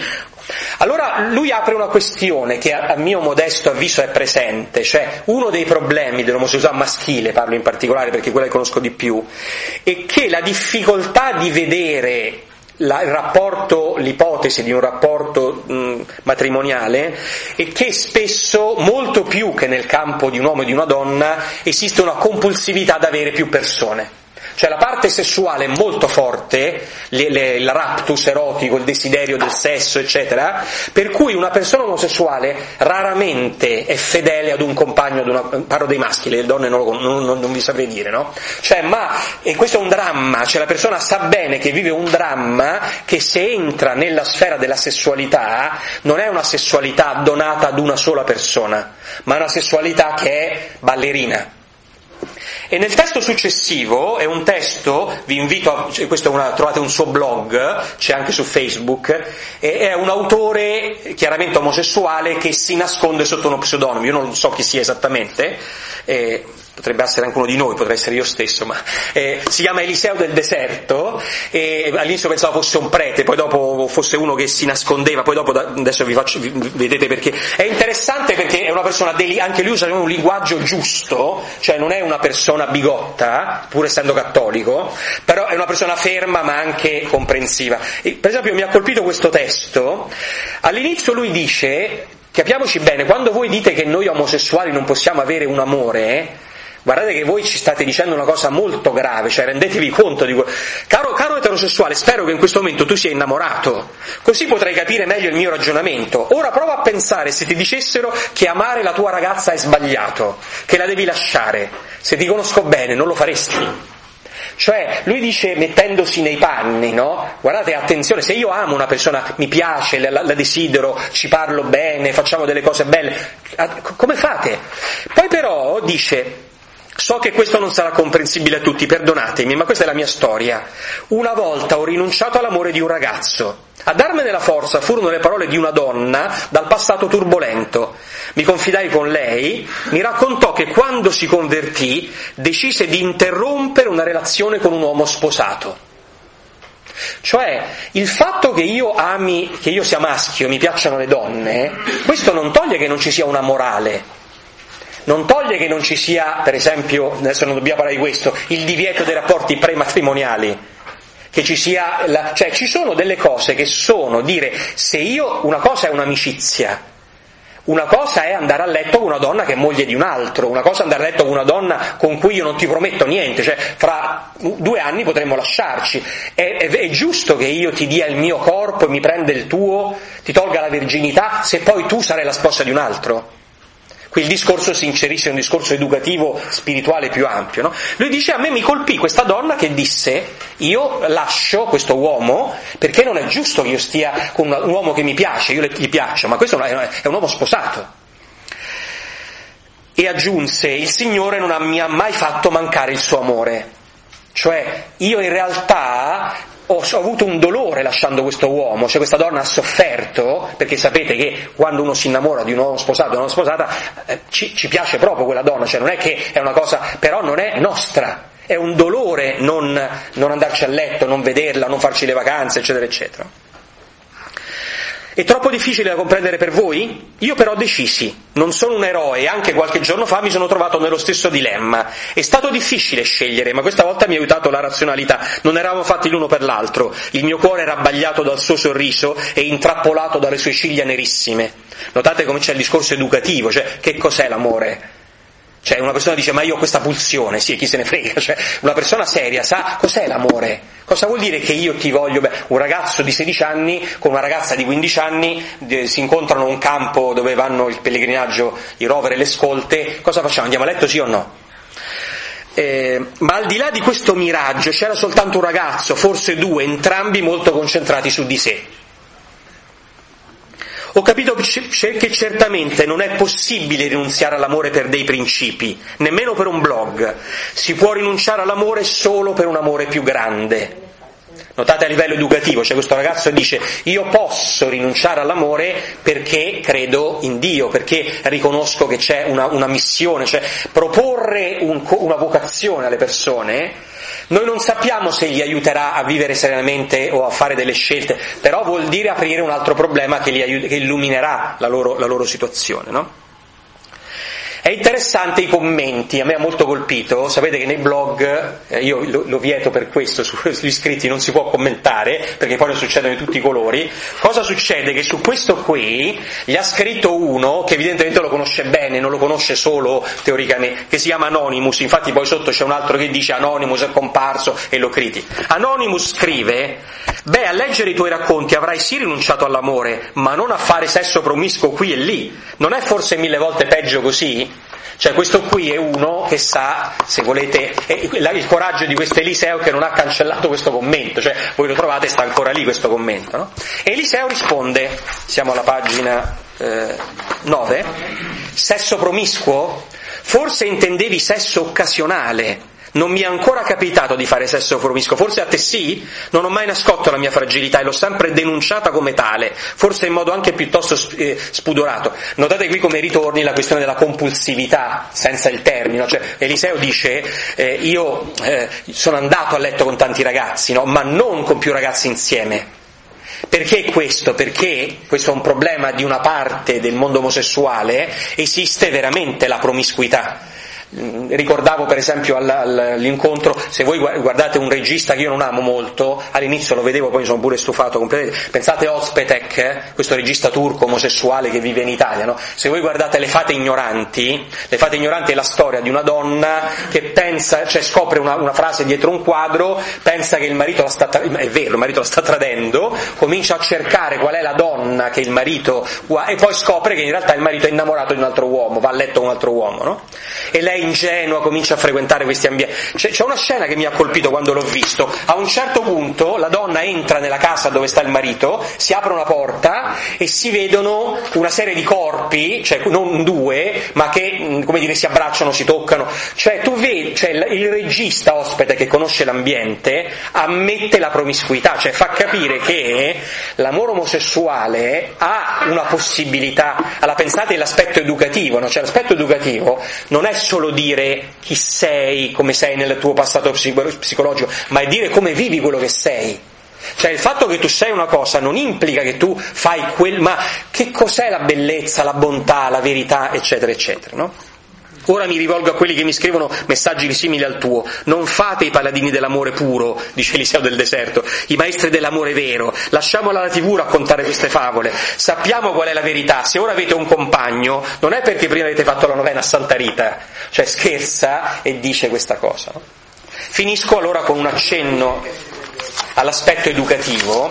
Allora lui apre una questione che a mio modesto avviso è presente, cioè uno dei problemi dell'omosessualità maschile, parlo in particolare perché quella che conosco di più, è che la difficoltà di vedere la, il rapporto, l'ipotesi di un rapporto mh, matrimoniale è che spesso, molto più che nel campo di un uomo e di una donna, esiste una compulsività ad avere più persone. Cioè la parte sessuale è molto forte, le, le, il raptus erotico, il desiderio del sesso, eccetera, per cui una persona omosessuale raramente è fedele ad un compagno, ad una, parlo dei maschi, le donne non, lo, non, non, non vi saprei dire, no? Cioè, ma, e questo è un dramma, cioè la persona sa bene che vive un dramma, che se entra nella sfera della sessualità, non è una sessualità donata ad una sola persona, ma è una sessualità che è ballerina. E nel testo successivo, è un testo, vi invito a, questo è una, trovate un suo blog, c'è anche su Facebook, è un autore chiaramente omosessuale che si nasconde sotto uno pseudonimo, io non so chi sia esattamente, eh, potrebbe essere anche uno di noi, potrei essere io stesso, ma eh, si chiama Eliseo del Deserto, e all'inizio pensavo fosse un prete, poi dopo fosse uno che si nascondeva, poi dopo adesso vi faccio, vi, vedete perché. È interessante perché è una persona, deli, anche lui usa un linguaggio giusto, cioè non è una persona bigotta, pur essendo cattolico, però è una persona ferma ma anche comprensiva. E, per esempio mi ha colpito questo testo, all'inizio lui dice, capiamoci bene, quando voi dite che noi omosessuali non possiamo avere un amore, guardate che voi ci state dicendo una cosa molto grave, cioè rendetevi conto di quello. Caro, caro eterosessuale, spero che in questo momento tu sia innamorato, così potrai capire meglio il mio ragionamento. Ora prova a pensare se ti dicessero che amare la tua ragazza è sbagliato, che la devi lasciare. Se ti conosco bene, non lo faresti. Cioè, lui dice, mettendosi nei panni, no? Guardate, attenzione, se io amo una persona, mi piace, la, la desidero, ci parlo bene, facciamo delle cose belle, come fate? Poi però dice, so che questo non sarà comprensibile a tutti, perdonatemi, ma questa è la mia storia. Una volta ho rinunciato all'amore di un ragazzo. A darmene la forza furono le parole di una donna dal passato turbolento. Mi confidai con lei, mi raccontò che quando si convertì decise di interrompere una relazione con un uomo sposato. Cioè, il fatto che io ami, che io sia maschio, mi piacciono le donne, questo non toglie che non ci sia una morale. Non toglie che non ci sia, per esempio, adesso non dobbiamo parlare di questo, il divieto dei rapporti prematrimoniali, che ci sia, la, cioè ci sono delle cose che sono dire, se io, una cosa è un'amicizia, una cosa è andare a letto con una donna che è moglie di un altro, una cosa è andare a letto con una donna con cui io non ti prometto niente, cioè fra due anni potremmo lasciarci, è, è, è giusto che io ti dia il mio corpo e mi prenda il tuo, ti tolga la virginità, se poi tu sarai la sposa di un altro? Qui il discorso si inserisce in un discorso educativo spirituale più ampio, no? Lui dice, a me mi colpì questa donna che disse, io lascio questo uomo perché non è giusto che io stia con un uomo che mi piace, io gli piaccio, ma questo è un uomo sposato. E aggiunse, il Signore non mi ha mai fatto mancare il suo amore, cioè io in realtà ho avuto un dolore lasciando questo uomo, cioè questa donna ha sofferto, perché sapete che quando uno si innamora di un uomo sposato o di una sposata eh, ci, ci piace proprio quella donna, cioè non è che è una cosa, però non è nostra, è un dolore non, non andarci a letto, non vederla, non farci le vacanze, eccetera, eccetera. È troppo difficile da comprendere per voi? Io però decisi, non sono un eroe e anche qualche giorno fa mi sono trovato nello stesso dilemma. È stato difficile scegliere, ma questa volta mi ha aiutato la razionalità, non eravamo fatti l'uno per l'altro. Il mio cuore era abbagliato dal suo sorriso e intrappolato dalle sue ciglia nerissime. Notate come c'è il discorso educativo, cioè che cos'è l'amore? Cioè una persona dice, ma io ho questa pulsione, sì, chi se ne frega, cioè una persona seria sa cos'è l'amore, cosa vuol dire che io ti voglio, beh, un ragazzo di sedici anni con una ragazza di quindici anni eh, si incontrano a un campo dove vanno il pellegrinaggio, i rover e le scolte, cosa facciamo, andiamo a letto sì o no? Eh, ma al di là di questo miraggio c'era soltanto un ragazzo, forse due, entrambi molto concentrati su di sé. Ho capito che certamente non è possibile rinunziare all'amore per dei principi, nemmeno per un blog. Si può rinunciare all'amore solo per un amore più grande. Notate a livello educativo, cioè questo ragazzo dice, io posso rinunciare all'amore perché credo in Dio, perché riconosco che c'è una, una missione, cioè proporre un, una vocazione alle persone. Noi non sappiamo se gli aiuterà a vivere serenamente o a fare delle scelte, però vuol dire aprire un altro problema che, li aiut- che illuminerà la loro, la loro situazione, no? È interessante i commenti, a me ha molto colpito, sapete che nei blog, eh, io lo, lo vieto per questo, sugli iscritti non si può commentare, perché poi ne succedono di tutti i colori. Cosa succede? Che su questo qui gli ha scritto uno, che evidentemente lo conosce bene, non lo conosce solo teoricamente, che si chiama Anonymous, infatti poi sotto c'è un altro che dice Anonymous è comparso e lo critica. Anonymous scrive, beh, a leggere i tuoi racconti avrai sì rinunciato all'amore, ma non a fare sesso promiscuo qui e lì, non è forse mille volte peggio così? Cioè questo qui è uno che sa, se volete, il coraggio di questo Eliseo che non ha cancellato questo commento, cioè voi lo trovate, sta ancora lì questo commento, no? E Eliseo risponde, siamo alla pagina eh, nove, sesso promiscuo? Forse intendevi sesso occasionale. Non mi è ancora capitato di fare sesso promiscuo, forse a te sì? Non ho mai nascotto la mia fragilità e l'ho sempre denunciata come tale, forse in modo anche piuttosto spudorato. Notate qui come ritorni la questione della compulsività, senza il termine, cioè Eliseo dice, eh, io eh, sono andato a letto con tanti ragazzi, no? Ma non con più ragazzi insieme. Perché questo? Perché questo è un problema di una parte del mondo omosessuale, esiste veramente la promiscuità. Ricordavo per esempio all'incontro, se voi guardate un regista che io non amo molto, all'inizio lo vedevo, poi mi sono pure stufato completamente, pensate Ozpetek, eh? questo regista turco omosessuale che vive in Italia, no? Se voi guardate Le fate ignoranti, Le fate ignoranti è la storia di una donna che pensa, cioè scopre una, una frase dietro un quadro, pensa che il marito la sta, è vero, il marito la sta tradendo, comincia a cercare qual è la donna che il marito, e poi scopre che in realtà il marito è innamorato di un altro uomo, va a letto con un altro uomo, no? E lei ingenua comincia a frequentare questi ambienti. C'è, c'è una scena che mi ha colpito quando l'ho visto. A un certo punto la donna entra nella casa dove sta il marito, si apre una porta e si vedono una serie di corpi, cioè non due, ma che, come dire, si abbracciano, si toccano. Cioè tu vedi, cioè il regista ospite che conosce l'ambiente ammette la promiscuità, cioè fa capire che l'amore omosessuale ha una possibilità. Allora pensate all'aspetto educativo, no? Cioè l'aspetto educativo non è solo dire chi sei, come sei nel tuo passato psicologico, ma è dire come vivi quello che sei. Cioè il fatto che tu sei una cosa non implica che tu fai quel, ma che cos'è la bellezza, la bontà, la verità, eccetera, eccetera, no? Ora mi rivolgo a quelli che mi scrivono messaggi simili al tuo. Non fate i paladini dell'amore puro, dice Eliseo del deserto, i maestri dell'amore vero. Lasciamola alla tivù raccontare queste favole. Sappiamo qual è la verità. Se ora avete un compagno, non è perché prima avete fatto la novena a Santa Rita. Cioè scherza e dice questa cosa. Finisco allora con un accenno all'aspetto educativo.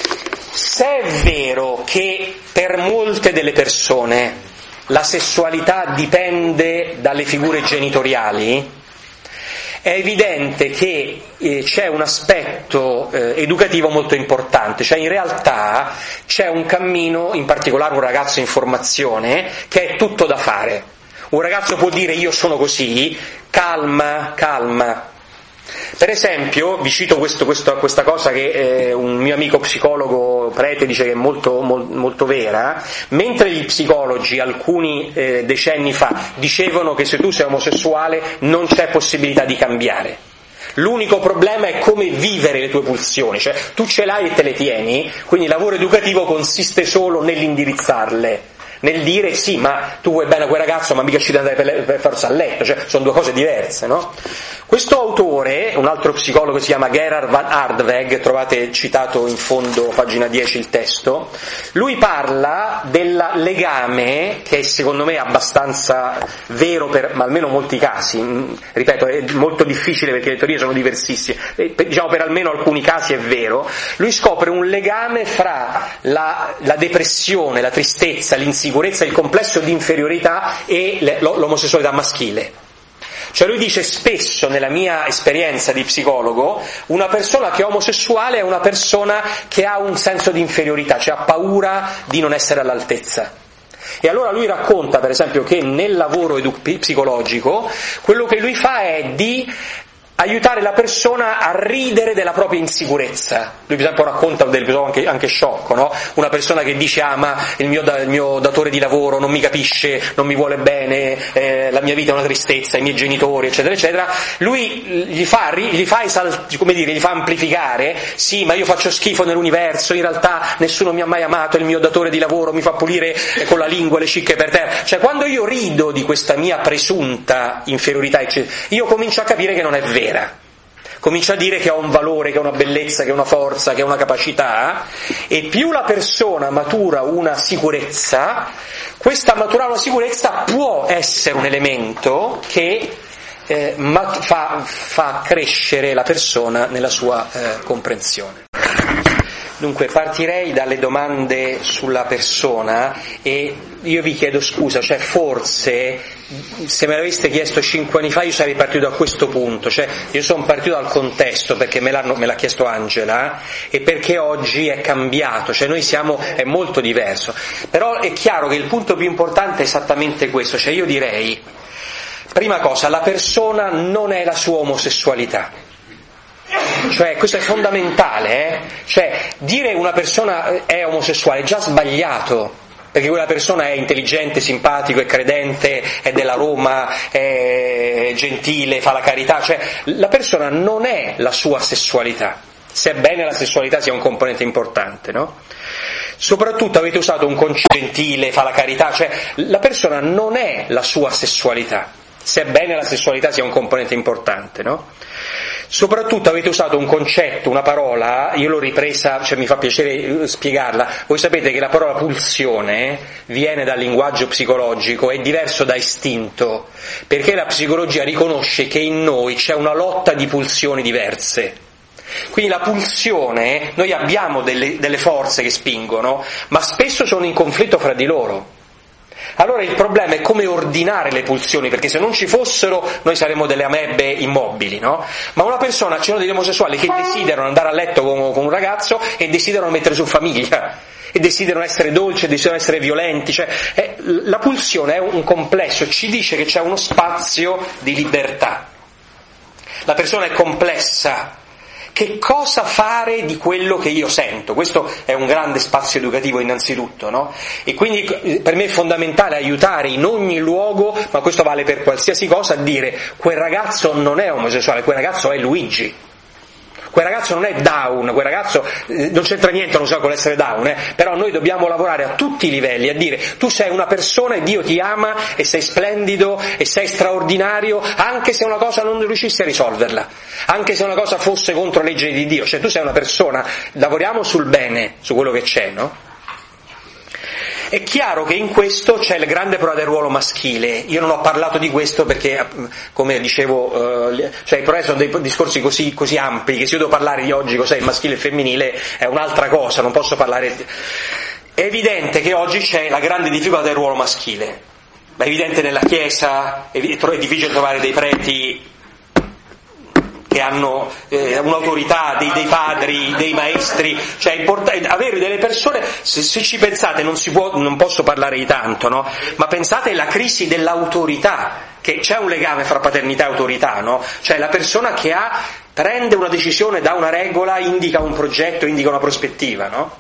Se è vero che per molte delle persone la sessualità dipende dalle figure genitoriali, è evidente che eh, c'è un aspetto eh, educativo molto importante, cioè in realtà c'è un cammino, in particolare un ragazzo in formazione, che è tutto da fare. Un ragazzo può dire io sono così, calma, calma. Per esempio, vi cito questo, questo, questa cosa che eh, un mio amico psicologo prete dice che è molto, mol, molto vera. Mentre gli psicologi alcuni eh, decenni fa dicevano che se tu sei omosessuale non c'è possibilità di cambiare, l'unico problema è come vivere le tue pulsioni, cioè tu ce l'hai e te le tieni, quindi il lavoro educativo consiste solo nell'indirizzarle, nel dire sì, ma tu vuoi bene a quel ragazzo, ma mica ci devi andare per, per forza a letto, cioè sono due cose diverse, no? Questo autore, un altro psicologo, si chiama Gerhard van Hardweg, trovate citato in fondo, pagina dieci il testo, lui parla del legame, che secondo me è abbastanza vero per ma almeno molti casi, ripeto, è molto difficile perché le teorie sono diversissime, diciamo per almeno alcuni casi è vero, lui scopre un legame fra la, la depressione, la tristezza, l'insicurezza, il complesso di inferiorità e l'omosessualità maschile. Cioè lui dice spesso, nella mia esperienza di psicologo, una persona che è omosessuale è una persona che ha un senso di inferiorità, cioè ha paura di non essere all'altezza. E allora lui racconta, per esempio, che nel lavoro edu- psicologico quello che lui fa è di aiutare la persona a ridere della propria insicurezza. Lui per esempio racconta dell'episodio anche, anche sciocco, no? Una persona che dice ah ma il mio, il mio datore di lavoro non mi capisce, non mi vuole bene, eh, la mia vita è una tristezza, i miei genitori eccetera eccetera. Lui gli fa, gli fa, esalt- come dire, gli fa amplificare, sì ma io faccio schifo nell'universo, in realtà nessuno mi ha mai amato, il mio datore di lavoro mi fa pulire con la lingua le cicche per terra. Cioè quando io rido di questa mia presunta inferiorità eccetera, io comincio a capire che non è vero. Comincia a dire che ha un valore, che ha una bellezza, che ha una forza, che ha una capacità, e più la persona matura una sicurezza, questa maturare una sicurezza può essere un elemento che eh, fa, fa crescere la persona nella sua eh, comprensione. Dunque partirei dalle domande sulla persona e io vi chiedo scusa, cioè forse se me l'aveste chiesto cinque anni fa io sarei partito da questo punto, cioè io sono partito dal contesto perché me, l'hanno, me l'ha chiesto Angela e perché oggi è cambiato, cioè noi siamo, è molto diverso, però è chiaro che il punto più importante è esattamente questo, cioè io direi, prima cosa, la persona non è la sua omosessualità. Cioè questo è fondamentale, eh? Cioè dire una persona è omosessuale è già sbagliato, perché quella persona è intelligente, simpatico, è credente, è della Roma, è gentile, fa la carità, cioè la persona non è la sua sessualità, sebbene la sessualità sia un componente importante, no? Soprattutto avete usato un concetto gentile, fa la carità, cioè la persona non è la sua sessualità, sebbene la sessualità sia un componente importante, no? Soprattutto avete usato un concetto, una parola, io l'ho ripresa, cioè mi fa piacere spiegarla, voi sapete che la parola pulsione viene dal linguaggio psicologico, è diverso da istinto, perché la psicologia riconosce che in noi c'è una lotta di pulsioni diverse. Quindi la pulsione, noi abbiamo delle, delle forze che spingono, ma spesso sono in conflitto fra di loro. Allora il problema è come ordinare le pulsioni, perché se non ci fossero noi saremmo delle amebbe immobili, no? Ma una persona, ci sono degli omosessuali che desiderano andare a letto con, con un ragazzo e desiderano mettere su famiglia, e desiderano essere dolci, e desiderano essere violenti, cioè è, la pulsione è un complesso, ci dice che c'è uno spazio di libertà. La persona è complessa. Che cosa fare di quello che io sento? Questo è un grande spazio educativo innanzitutto, no? E quindi per me è fondamentale aiutare in ogni luogo, ma questo vale per qualsiasi cosa, a dire quel ragazzo non è omosessuale, quel ragazzo è Luigi. quel ragazzo non è down, quel ragazzo eh, non c'entra niente, non so con l'essere down, eh, però noi dobbiamo lavorare a tutti i livelli, a dire tu sei una persona e Dio ti ama e sei splendido e sei straordinario, anche se una cosa non riuscissi a risolverla, anche se una cosa fosse contro legge di Dio, cioè tu sei una persona, lavoriamo sul bene, su quello che c'è, no? È chiaro che in questo c'è la grande prova del ruolo maschile. Io non ho parlato di questo perché, come dicevo, eh, cioè i problemi sono dei discorsi così, così ampi che se io devo parlare di oggi cos'è il maschile e il femminile è un'altra cosa, non posso parlare. È evidente che oggi c'è la grande difficoltà del ruolo maschile, ma è evidente nella Chiesa, è difficile trovare dei preti che hanno eh, un'autorità, dei, dei padri, dei maestri, cioè è importante avere delle persone, se, se ci pensate non si può, non posso parlare di tanto, no? Ma pensate alla crisi dell'autorità, che c'è un legame fra paternità e autorità, no? Cioè la persona che ha, prende una decisione, dà una regola, indica un progetto, indica una prospettiva, no?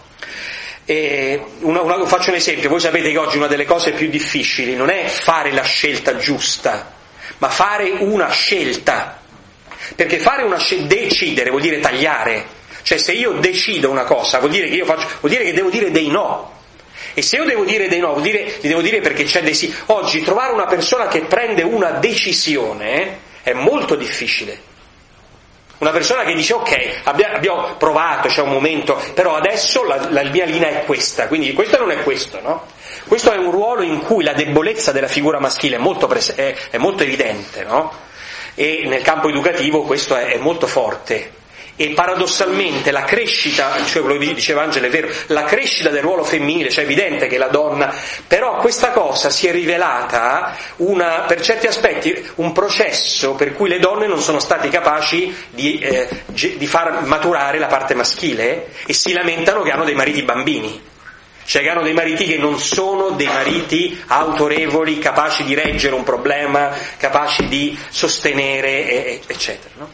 E una, una, faccio un esempio, voi sapete che oggi una delle cose più difficili non è fare la scelta giusta, ma fare una scelta. Perché fare una scelta, decidere vuol dire tagliare, cioè se io decido una cosa vuol dire che io faccio, vuol dire che devo dire dei no, e se io devo dire dei no vuol dire, li devo dire perché c'è dei sì. Oggi trovare una persona che prende una decisione è molto difficile, una persona che dice ok, abbiamo, abbiamo provato, c'è un momento, però adesso la, la mia linea è questa, quindi questo non è questo, no? Questo è un ruolo in cui la debolezza della figura maschile è molto, pres- è, è molto evidente, no? E nel campo educativo questo è, è molto forte, e paradossalmente la crescita, cioè quello che diceva Angela è vero, la crescita del ruolo femminile, cioè è evidente che la donna, però questa cosa si è rivelata una, per certi aspetti un processo per cui le donne non sono state capaci di, eh, di far maturare la parte maschile, e si lamentano che hanno dei mariti bambini. Cioè che hanno dei mariti che non sono dei mariti autorevoli, capaci di reggere un problema, capaci di sostenere, eccetera, no?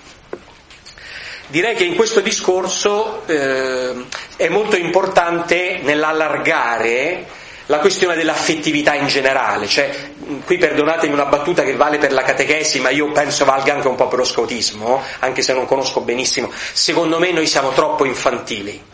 Direi che in questo discorso eh, è molto importante nell'allargare la questione dell'affettività in generale, cioè qui perdonatemi una battuta che vale per la catechesi, ma io penso valga anche un po' per lo scoutismo, anche se non conosco benissimo. Secondo me noi siamo troppo infantili.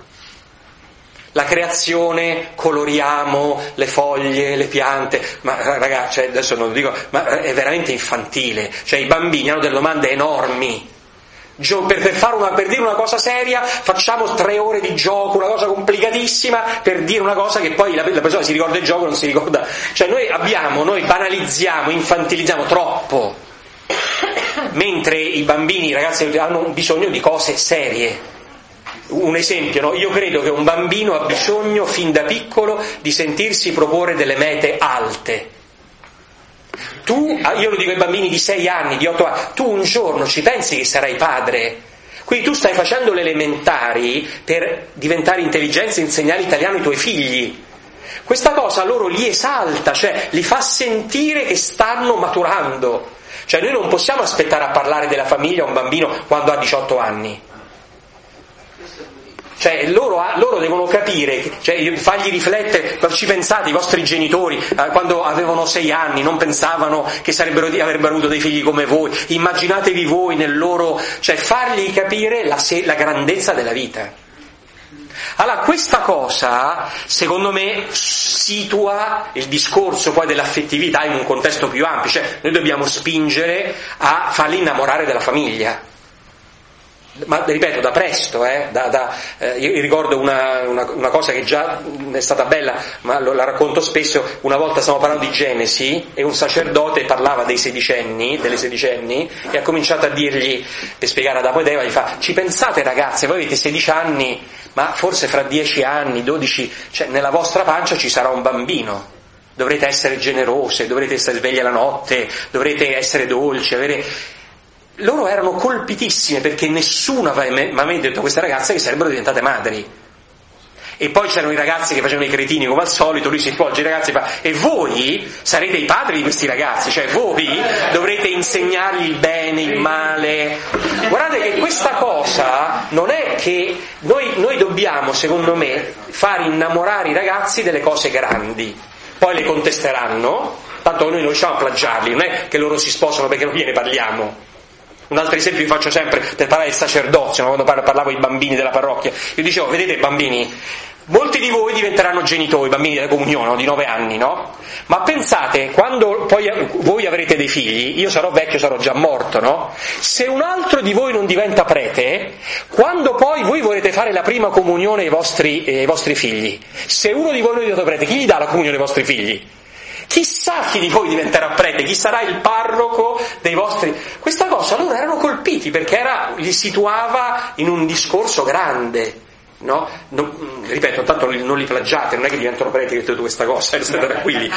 La creazione, coloriamo le foglie, le piante, ma ragazzi, cioè, adesso non lo dico, ma è veramente infantile, cioè i bambini hanno delle domande enormi. Gio, per, per, fare una, per dire una cosa seria facciamo tre ore di gioco, una cosa complicatissima per dire una cosa che poi la, la persona si ricorda il gioco e non si ricorda, cioè noi abbiamo, noi banalizziamo, infantilizziamo troppo, mentre i bambini, i ragazzi hanno bisogno di cose serie. Un esempio, no? Io credo che un bambino ha bisogno fin da piccolo di sentirsi proporre delle mete alte. Tu, io lo dico ai bambini di sei anni, di otto anni, tu un giorno ci pensi che sarai padre? Quindi tu stai facendo le elementari per diventare intelligenti e insegnare italiano ai tuoi figli. Questa cosa loro li esalta, cioè li fa sentire che stanno maturando. Cioè noi non possiamo aspettare a parlare della famiglia a un bambino quando ha diciotto anni. Cioè loro, loro devono capire, cioè fargli riflettere, ci pensate, i vostri genitori eh, quando avevano sei anni non pensavano che sarebbero, avrebbero avuto dei figli come voi, immaginatevi voi nel loro, cioè fargli capire la, la grandezza della vita. Allora questa cosa secondo me situa il discorso poi dell'affettività in un contesto più ampio, cioè noi dobbiamo spingere a farli innamorare della famiglia. Ma ripeto, da presto, eh, da, da, eh, io ricordo una, una, una cosa che già è stata bella, ma lo, la racconto spesso. Una volta stavamo parlando di Genesi e un sacerdote parlava dei sedicenni, delle sedicenni, e ha cominciato a dirgli, per spiegare ad Adamo ed Eva, gli fa: ci pensate ragazze, voi avete sedici anni, ma forse fra dieci anni, dodici, cioè nella vostra pancia ci sarà un bambino. Dovrete essere generose, dovrete essere sveglie la notte, dovrete essere dolci, avere... Loro erano colpitissime perché nessuno mi ha mai detto a queste ragazze che sarebbero diventate madri. E poi c'erano i ragazzi che facevano i cretini come al solito, lui si rivolge ai ragazzi e fa: e voi sarete i padri di questi ragazzi, cioè voi dovrete insegnargli il bene, il male. Guardate che questa cosa non è che noi, noi dobbiamo, secondo me, far innamorare i ragazzi delle cose grandi, poi le contesteranno, tanto noi non riusciamo a plagiarli, non è che loro si sposano perché non gliene parliamo. Un altro esempio vi faccio sempre per parlare del sacerdozio, no? Quando parlavo ai bambini della parrocchia, io dicevo, vedete bambini, molti di voi diventeranno genitori, bambini della comunione, no? Di nove anni, no? Ma pensate, quando poi voi avrete dei figli, io sarò vecchio, sarò già morto, no? Se un altro di voi non diventa prete, quando poi voi vorrete fare la prima comunione ai vostri, eh, ai vostri figli, se uno di voi non diventa prete, chi gli dà la comunione ai vostri figli? Chissà chi di voi diventerà prete, chi sarà il parroco dei vostri... Questa cosa loro erano colpiti perché era, li situava in un discorso grande. No? Non, ripeto, tanto non li plagiate, non è che diventano preti che tu questa cosa, state tranquilli.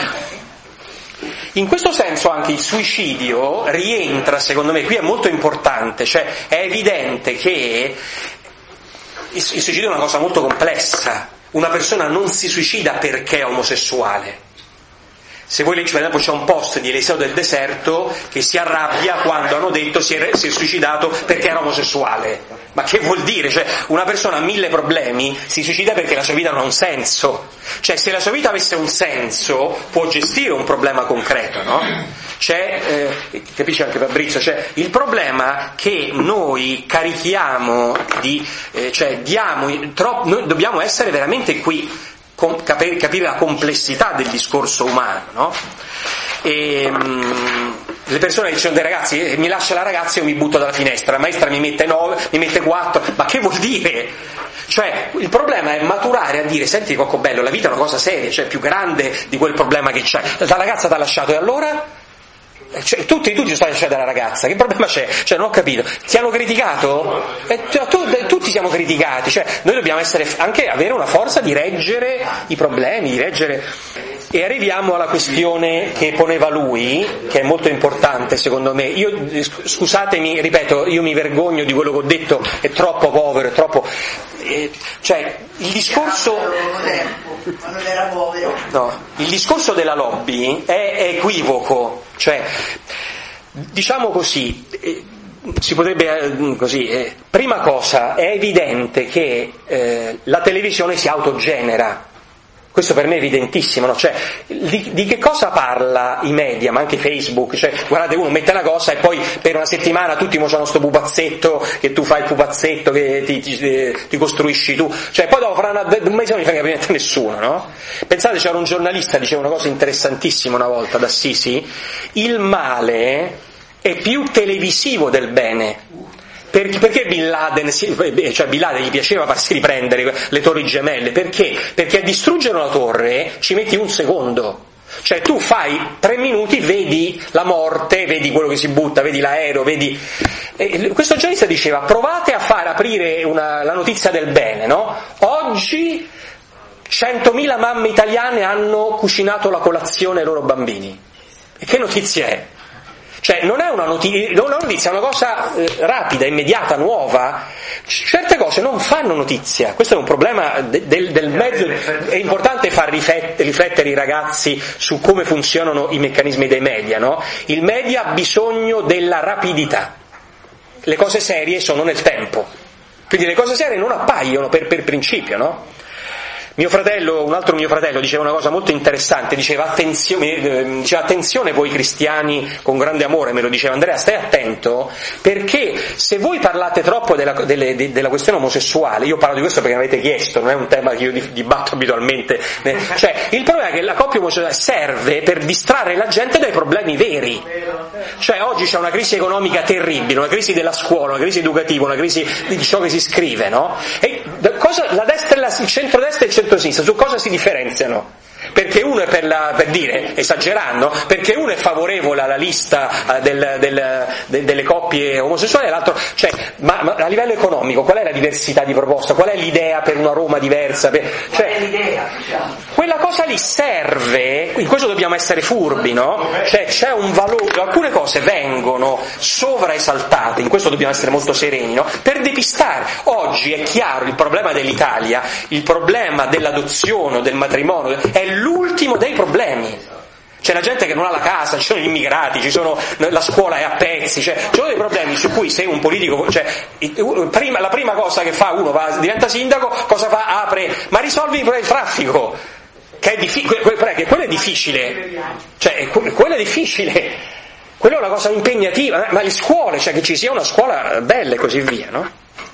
In questo senso anche il suicidio rientra, secondo me, qui è molto importante, cioè è evidente che il, il suicidio è una cosa molto complessa. Una persona non si suicida perché è omosessuale. Se voi leggete, c'è un post di Eliseo del Deserto che si arrabbia quando hanno detto si è, si è suicidato perché era omosessuale. Ma che vuol dire? Cioè, una persona ha mille problemi, si suicida perché la sua vita non ha un senso. Cioè, se la sua vita avesse un senso, può gestire un problema concreto, no? C'è, eh, capisce anche Fabrizio, cioè, il problema che noi carichiamo di, eh, cioè, diamo, troppo, noi dobbiamo essere veramente qui, capire, capire la complessità del discorso umano, no? E, um, le persone dicono dei ragazzi, eh, mi lascia la ragazza e io mi butto dalla finestra, la maestra mi mette nove, mi mette quattro, ma che vuol dire? Cioè, il problema è maturare a dire, senti Cocco bello, la vita è una cosa seria, cioè più grande di quel problema che c'è. La ragazza ti ha lasciato e allora? Cioè, tutti, tutti sono stati lasciati dalla ragazza, che problema c'è? Cioè, non ho capito. Ti hanno criticato? Eh, tu, tutti siamo criticati, cioè, noi dobbiamo essere, anche avere una forza di reggere i problemi, di reggere. E arriviamo alla questione che poneva lui, che è molto importante secondo me. Io, scusatemi, ripeto, io mi vergogno di quello che ho detto, è troppo povero, è troppo... Eh, cioè, il discorso... No, il discorso della lobby è, è equivoco, cioè, diciamo così... Eh, si potrebbe così, eh, prima cosa, è evidente che eh, la televisione si autogenera. Questo per me è evidentissimo, no? Cioè, di, di che cosa parla i media, ma anche Facebook? Cioè, guardate, uno mette una cosa e poi per una settimana tutti mostrano sto pupazzetto, che tu fai il pupazzetto, che ti, ti, ti costruisci tu. Cioè, poi dopo fra un mese non mi fa capire niente nessuno, no? Pensate, c'era un giornalista, diceva una cosa interessantissima una volta, ad Assisi: il male è più televisivo del bene. Perché Bin Laden, cioè Bin Laden gli piaceva farsi riprendere le torri gemelle? Perché? Perché a distruggere una torre ci metti un secondo. Cioè tu fai tre minuti, vedi la morte, vedi quello che si butta, vedi l'aereo, vedi... E questo giornalista diceva, provate a far aprire una, la notizia del bene, no? Oggi centomila mamme italiane hanno cucinato la colazione ai loro bambini. E che notizia è? Cioè non è una notizia, è una notizia, è una cosa eh, rapida, immediata, nuova. Certe cose non fanno notizia, questo è un problema de, del, del mezzo. È importante far riflettere i ragazzi su come funzionano i meccanismi dei media, no? Il media ha bisogno della rapidità, le cose serie sono nel tempo, quindi le cose serie non appaiono per, per principio, no? Mio fratello, un altro mio fratello diceva una cosa molto interessante, diceva attenzione, diceva attenzione voi cristiani, con grande amore me lo diceva Andrea, stai attento, perché se voi parlate troppo della, delle, della questione omosessuale, io parlo di questo perché mi avete chiesto, non è un tema che io dibatto abitualmente, cioè il problema è che la coppia omosessuale serve per distrarre la gente dai problemi veri, cioè oggi c'è una crisi economica terribile, una crisi della scuola, una crisi educativa, una crisi di ciò che si scrive, no? E cosa, la destra e la, il centrodestra e il centrosinistra su cosa si differenziano? Perché uno è per, la, per dire, esagerando, perché uno è favorevole alla lista uh, del, del, de, delle coppie omosessuali e l'altro, cioè, ma, ma a livello economico qual è la diversità di proposta? Qual è l'idea per una Roma diversa? Per, cioè, qual è l'idea, diciamo? Quella cosa lì serve, in questo dobbiamo essere furbi, no? Cioè c'è un valore, alcune cose vengono sovraesaltate, in questo dobbiamo essere molto sereni, no? Per depistare. Oggi è chiaro il problema dell'Italia, il problema dell'adozione o del matrimonio è l'ultimo dei problemi. C'è la gente che non ha la casa, ci sono gli immigrati, ci sono, la scuola è a pezzi, cioè ci sono dei problemi su cui se un politico, cioè prima, la prima cosa che fa uno va, diventa sindaco, cosa fa? Apre, ma risolvi il problema del traffico, che è difficile, che quello è difficile, cioè quello è difficile. Quello è una cosa impegnativa, ma le scuole, cioè che ci sia una scuola bella e così via, no?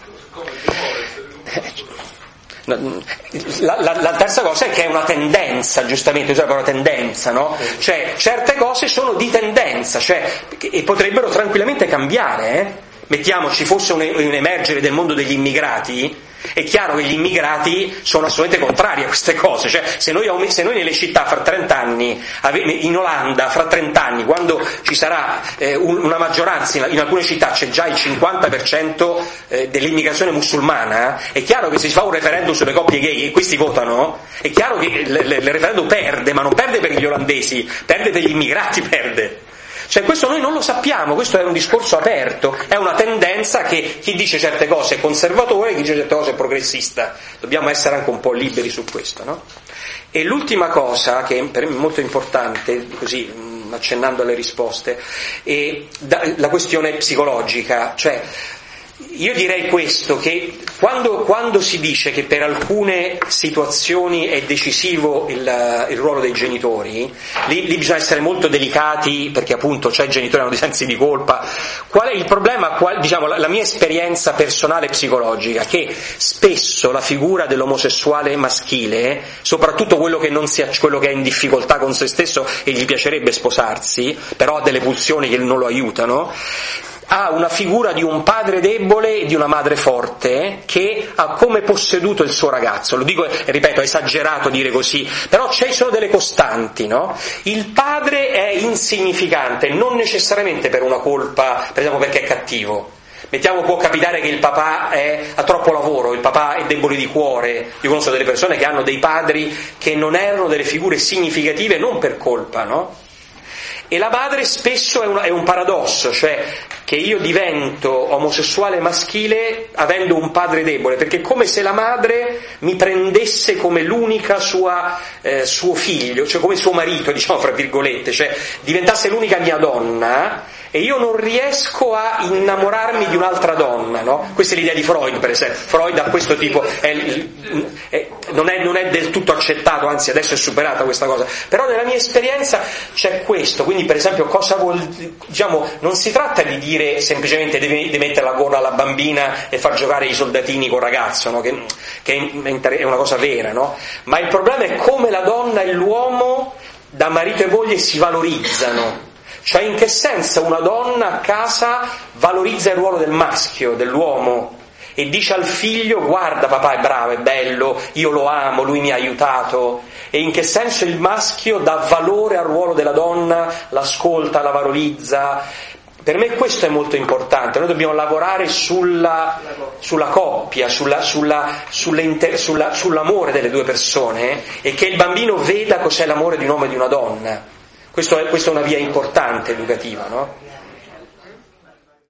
La, la, la terza cosa è che è una tendenza, giustamente usa la parola tendenza, no? Cioè certe cose sono di tendenza, cioè, e potrebbero tranquillamente cambiare, eh? Mettiamoci, fosse un, un emergere del mondo degli immigrati, è chiaro che gli immigrati sono assolutamente contrari a queste cose, cioè se noi, se noi nelle città fra trenta anni, in Olanda fra trenta anni, quando ci sarà eh, una maggioranza, in, in alcune città c'è già il cinquanta per cento eh, dell'immigrazione musulmana, è chiaro che se si fa un referendum sulle coppie gay e questi votano, è chiaro che il, il, il referendum perde, ma non perde per gli olandesi, perde per gli immigrati, perde. Cioè questo noi non lo sappiamo, questo è un discorso aperto, è una tendenza che chi dice certe cose è conservatore, chi dice certe cose è progressista, dobbiamo essere anche un po' liberi su questo, no? E l'ultima cosa, che per me è molto importante, così accennando alle risposte, è la questione psicologica, cioè io direi questo, che quando, quando si dice che per alcune situazioni è decisivo il, il ruolo dei genitori, lì, lì bisogna essere molto delicati, perché appunto cioè i genitori hanno dei sensi di colpa. Qual è il problema? Qual, diciamo, la, la mia esperienza personale psicologica, che spesso la figura dell'omosessuale maschile, soprattutto quello che, non sia, quello che è in difficoltà con se stesso e gli piacerebbe sposarsi, però ha delle pulsioni che non lo aiutano, ha una figura di un padre debole e di una madre forte che ha come posseduto il suo ragazzo. Lo dico, ripeto, è esagerato dire così, però ci sono delle costanti, no? Il padre è insignificante, non necessariamente per una colpa, per esempio perché è cattivo. Mettiamo, può capitare che il papà è, ha troppo lavoro, il papà è debole di cuore. Io conosco delle persone che hanno dei padri che non erano delle figure significative, non per colpa, no? E la madre spesso è, una, è un paradosso, cioè che io divento omosessuale maschile avendo un padre debole, perché è come se la madre mi prendesse come l'unica sua eh, suo figlio, cioè come suo marito, diciamo fra virgolette, cioè diventasse l'unica mia donna e io non riesco a innamorarmi di un'altra donna, no? Questa è l'idea di Freud, per esempio. Freud ha questo tipo, è, è, non, è, non è del tutto accettato, anzi adesso è superata questa cosa, però nella mia esperienza c'è questo. Quindi per esempio cosa vuol, diciamo, non si tratta di dire semplicemente devi, devi mettere la gola alla bambina e far giocare i soldatini col ragazzo, no? che, che è una cosa vera, no? Ma il problema è come la donna e l'uomo da marito e moglie si valorizzano. Cioè in che senso una donna a casa valorizza il ruolo del maschio, dell'uomo, e dice al figlio guarda papà è bravo, è bello, io lo amo, lui mi ha aiutato, e in che senso il maschio dà valore al ruolo della donna, l'ascolta, la valorizza. Per me questo è molto importante, noi dobbiamo lavorare sulla, sulla coppia, sulla, sulla, sull'inter, sulla, sull'amore delle due persone, e che il bambino veda cos'è l'amore di un uomo e di una donna. Questo è, questa è una via importante educativa, no?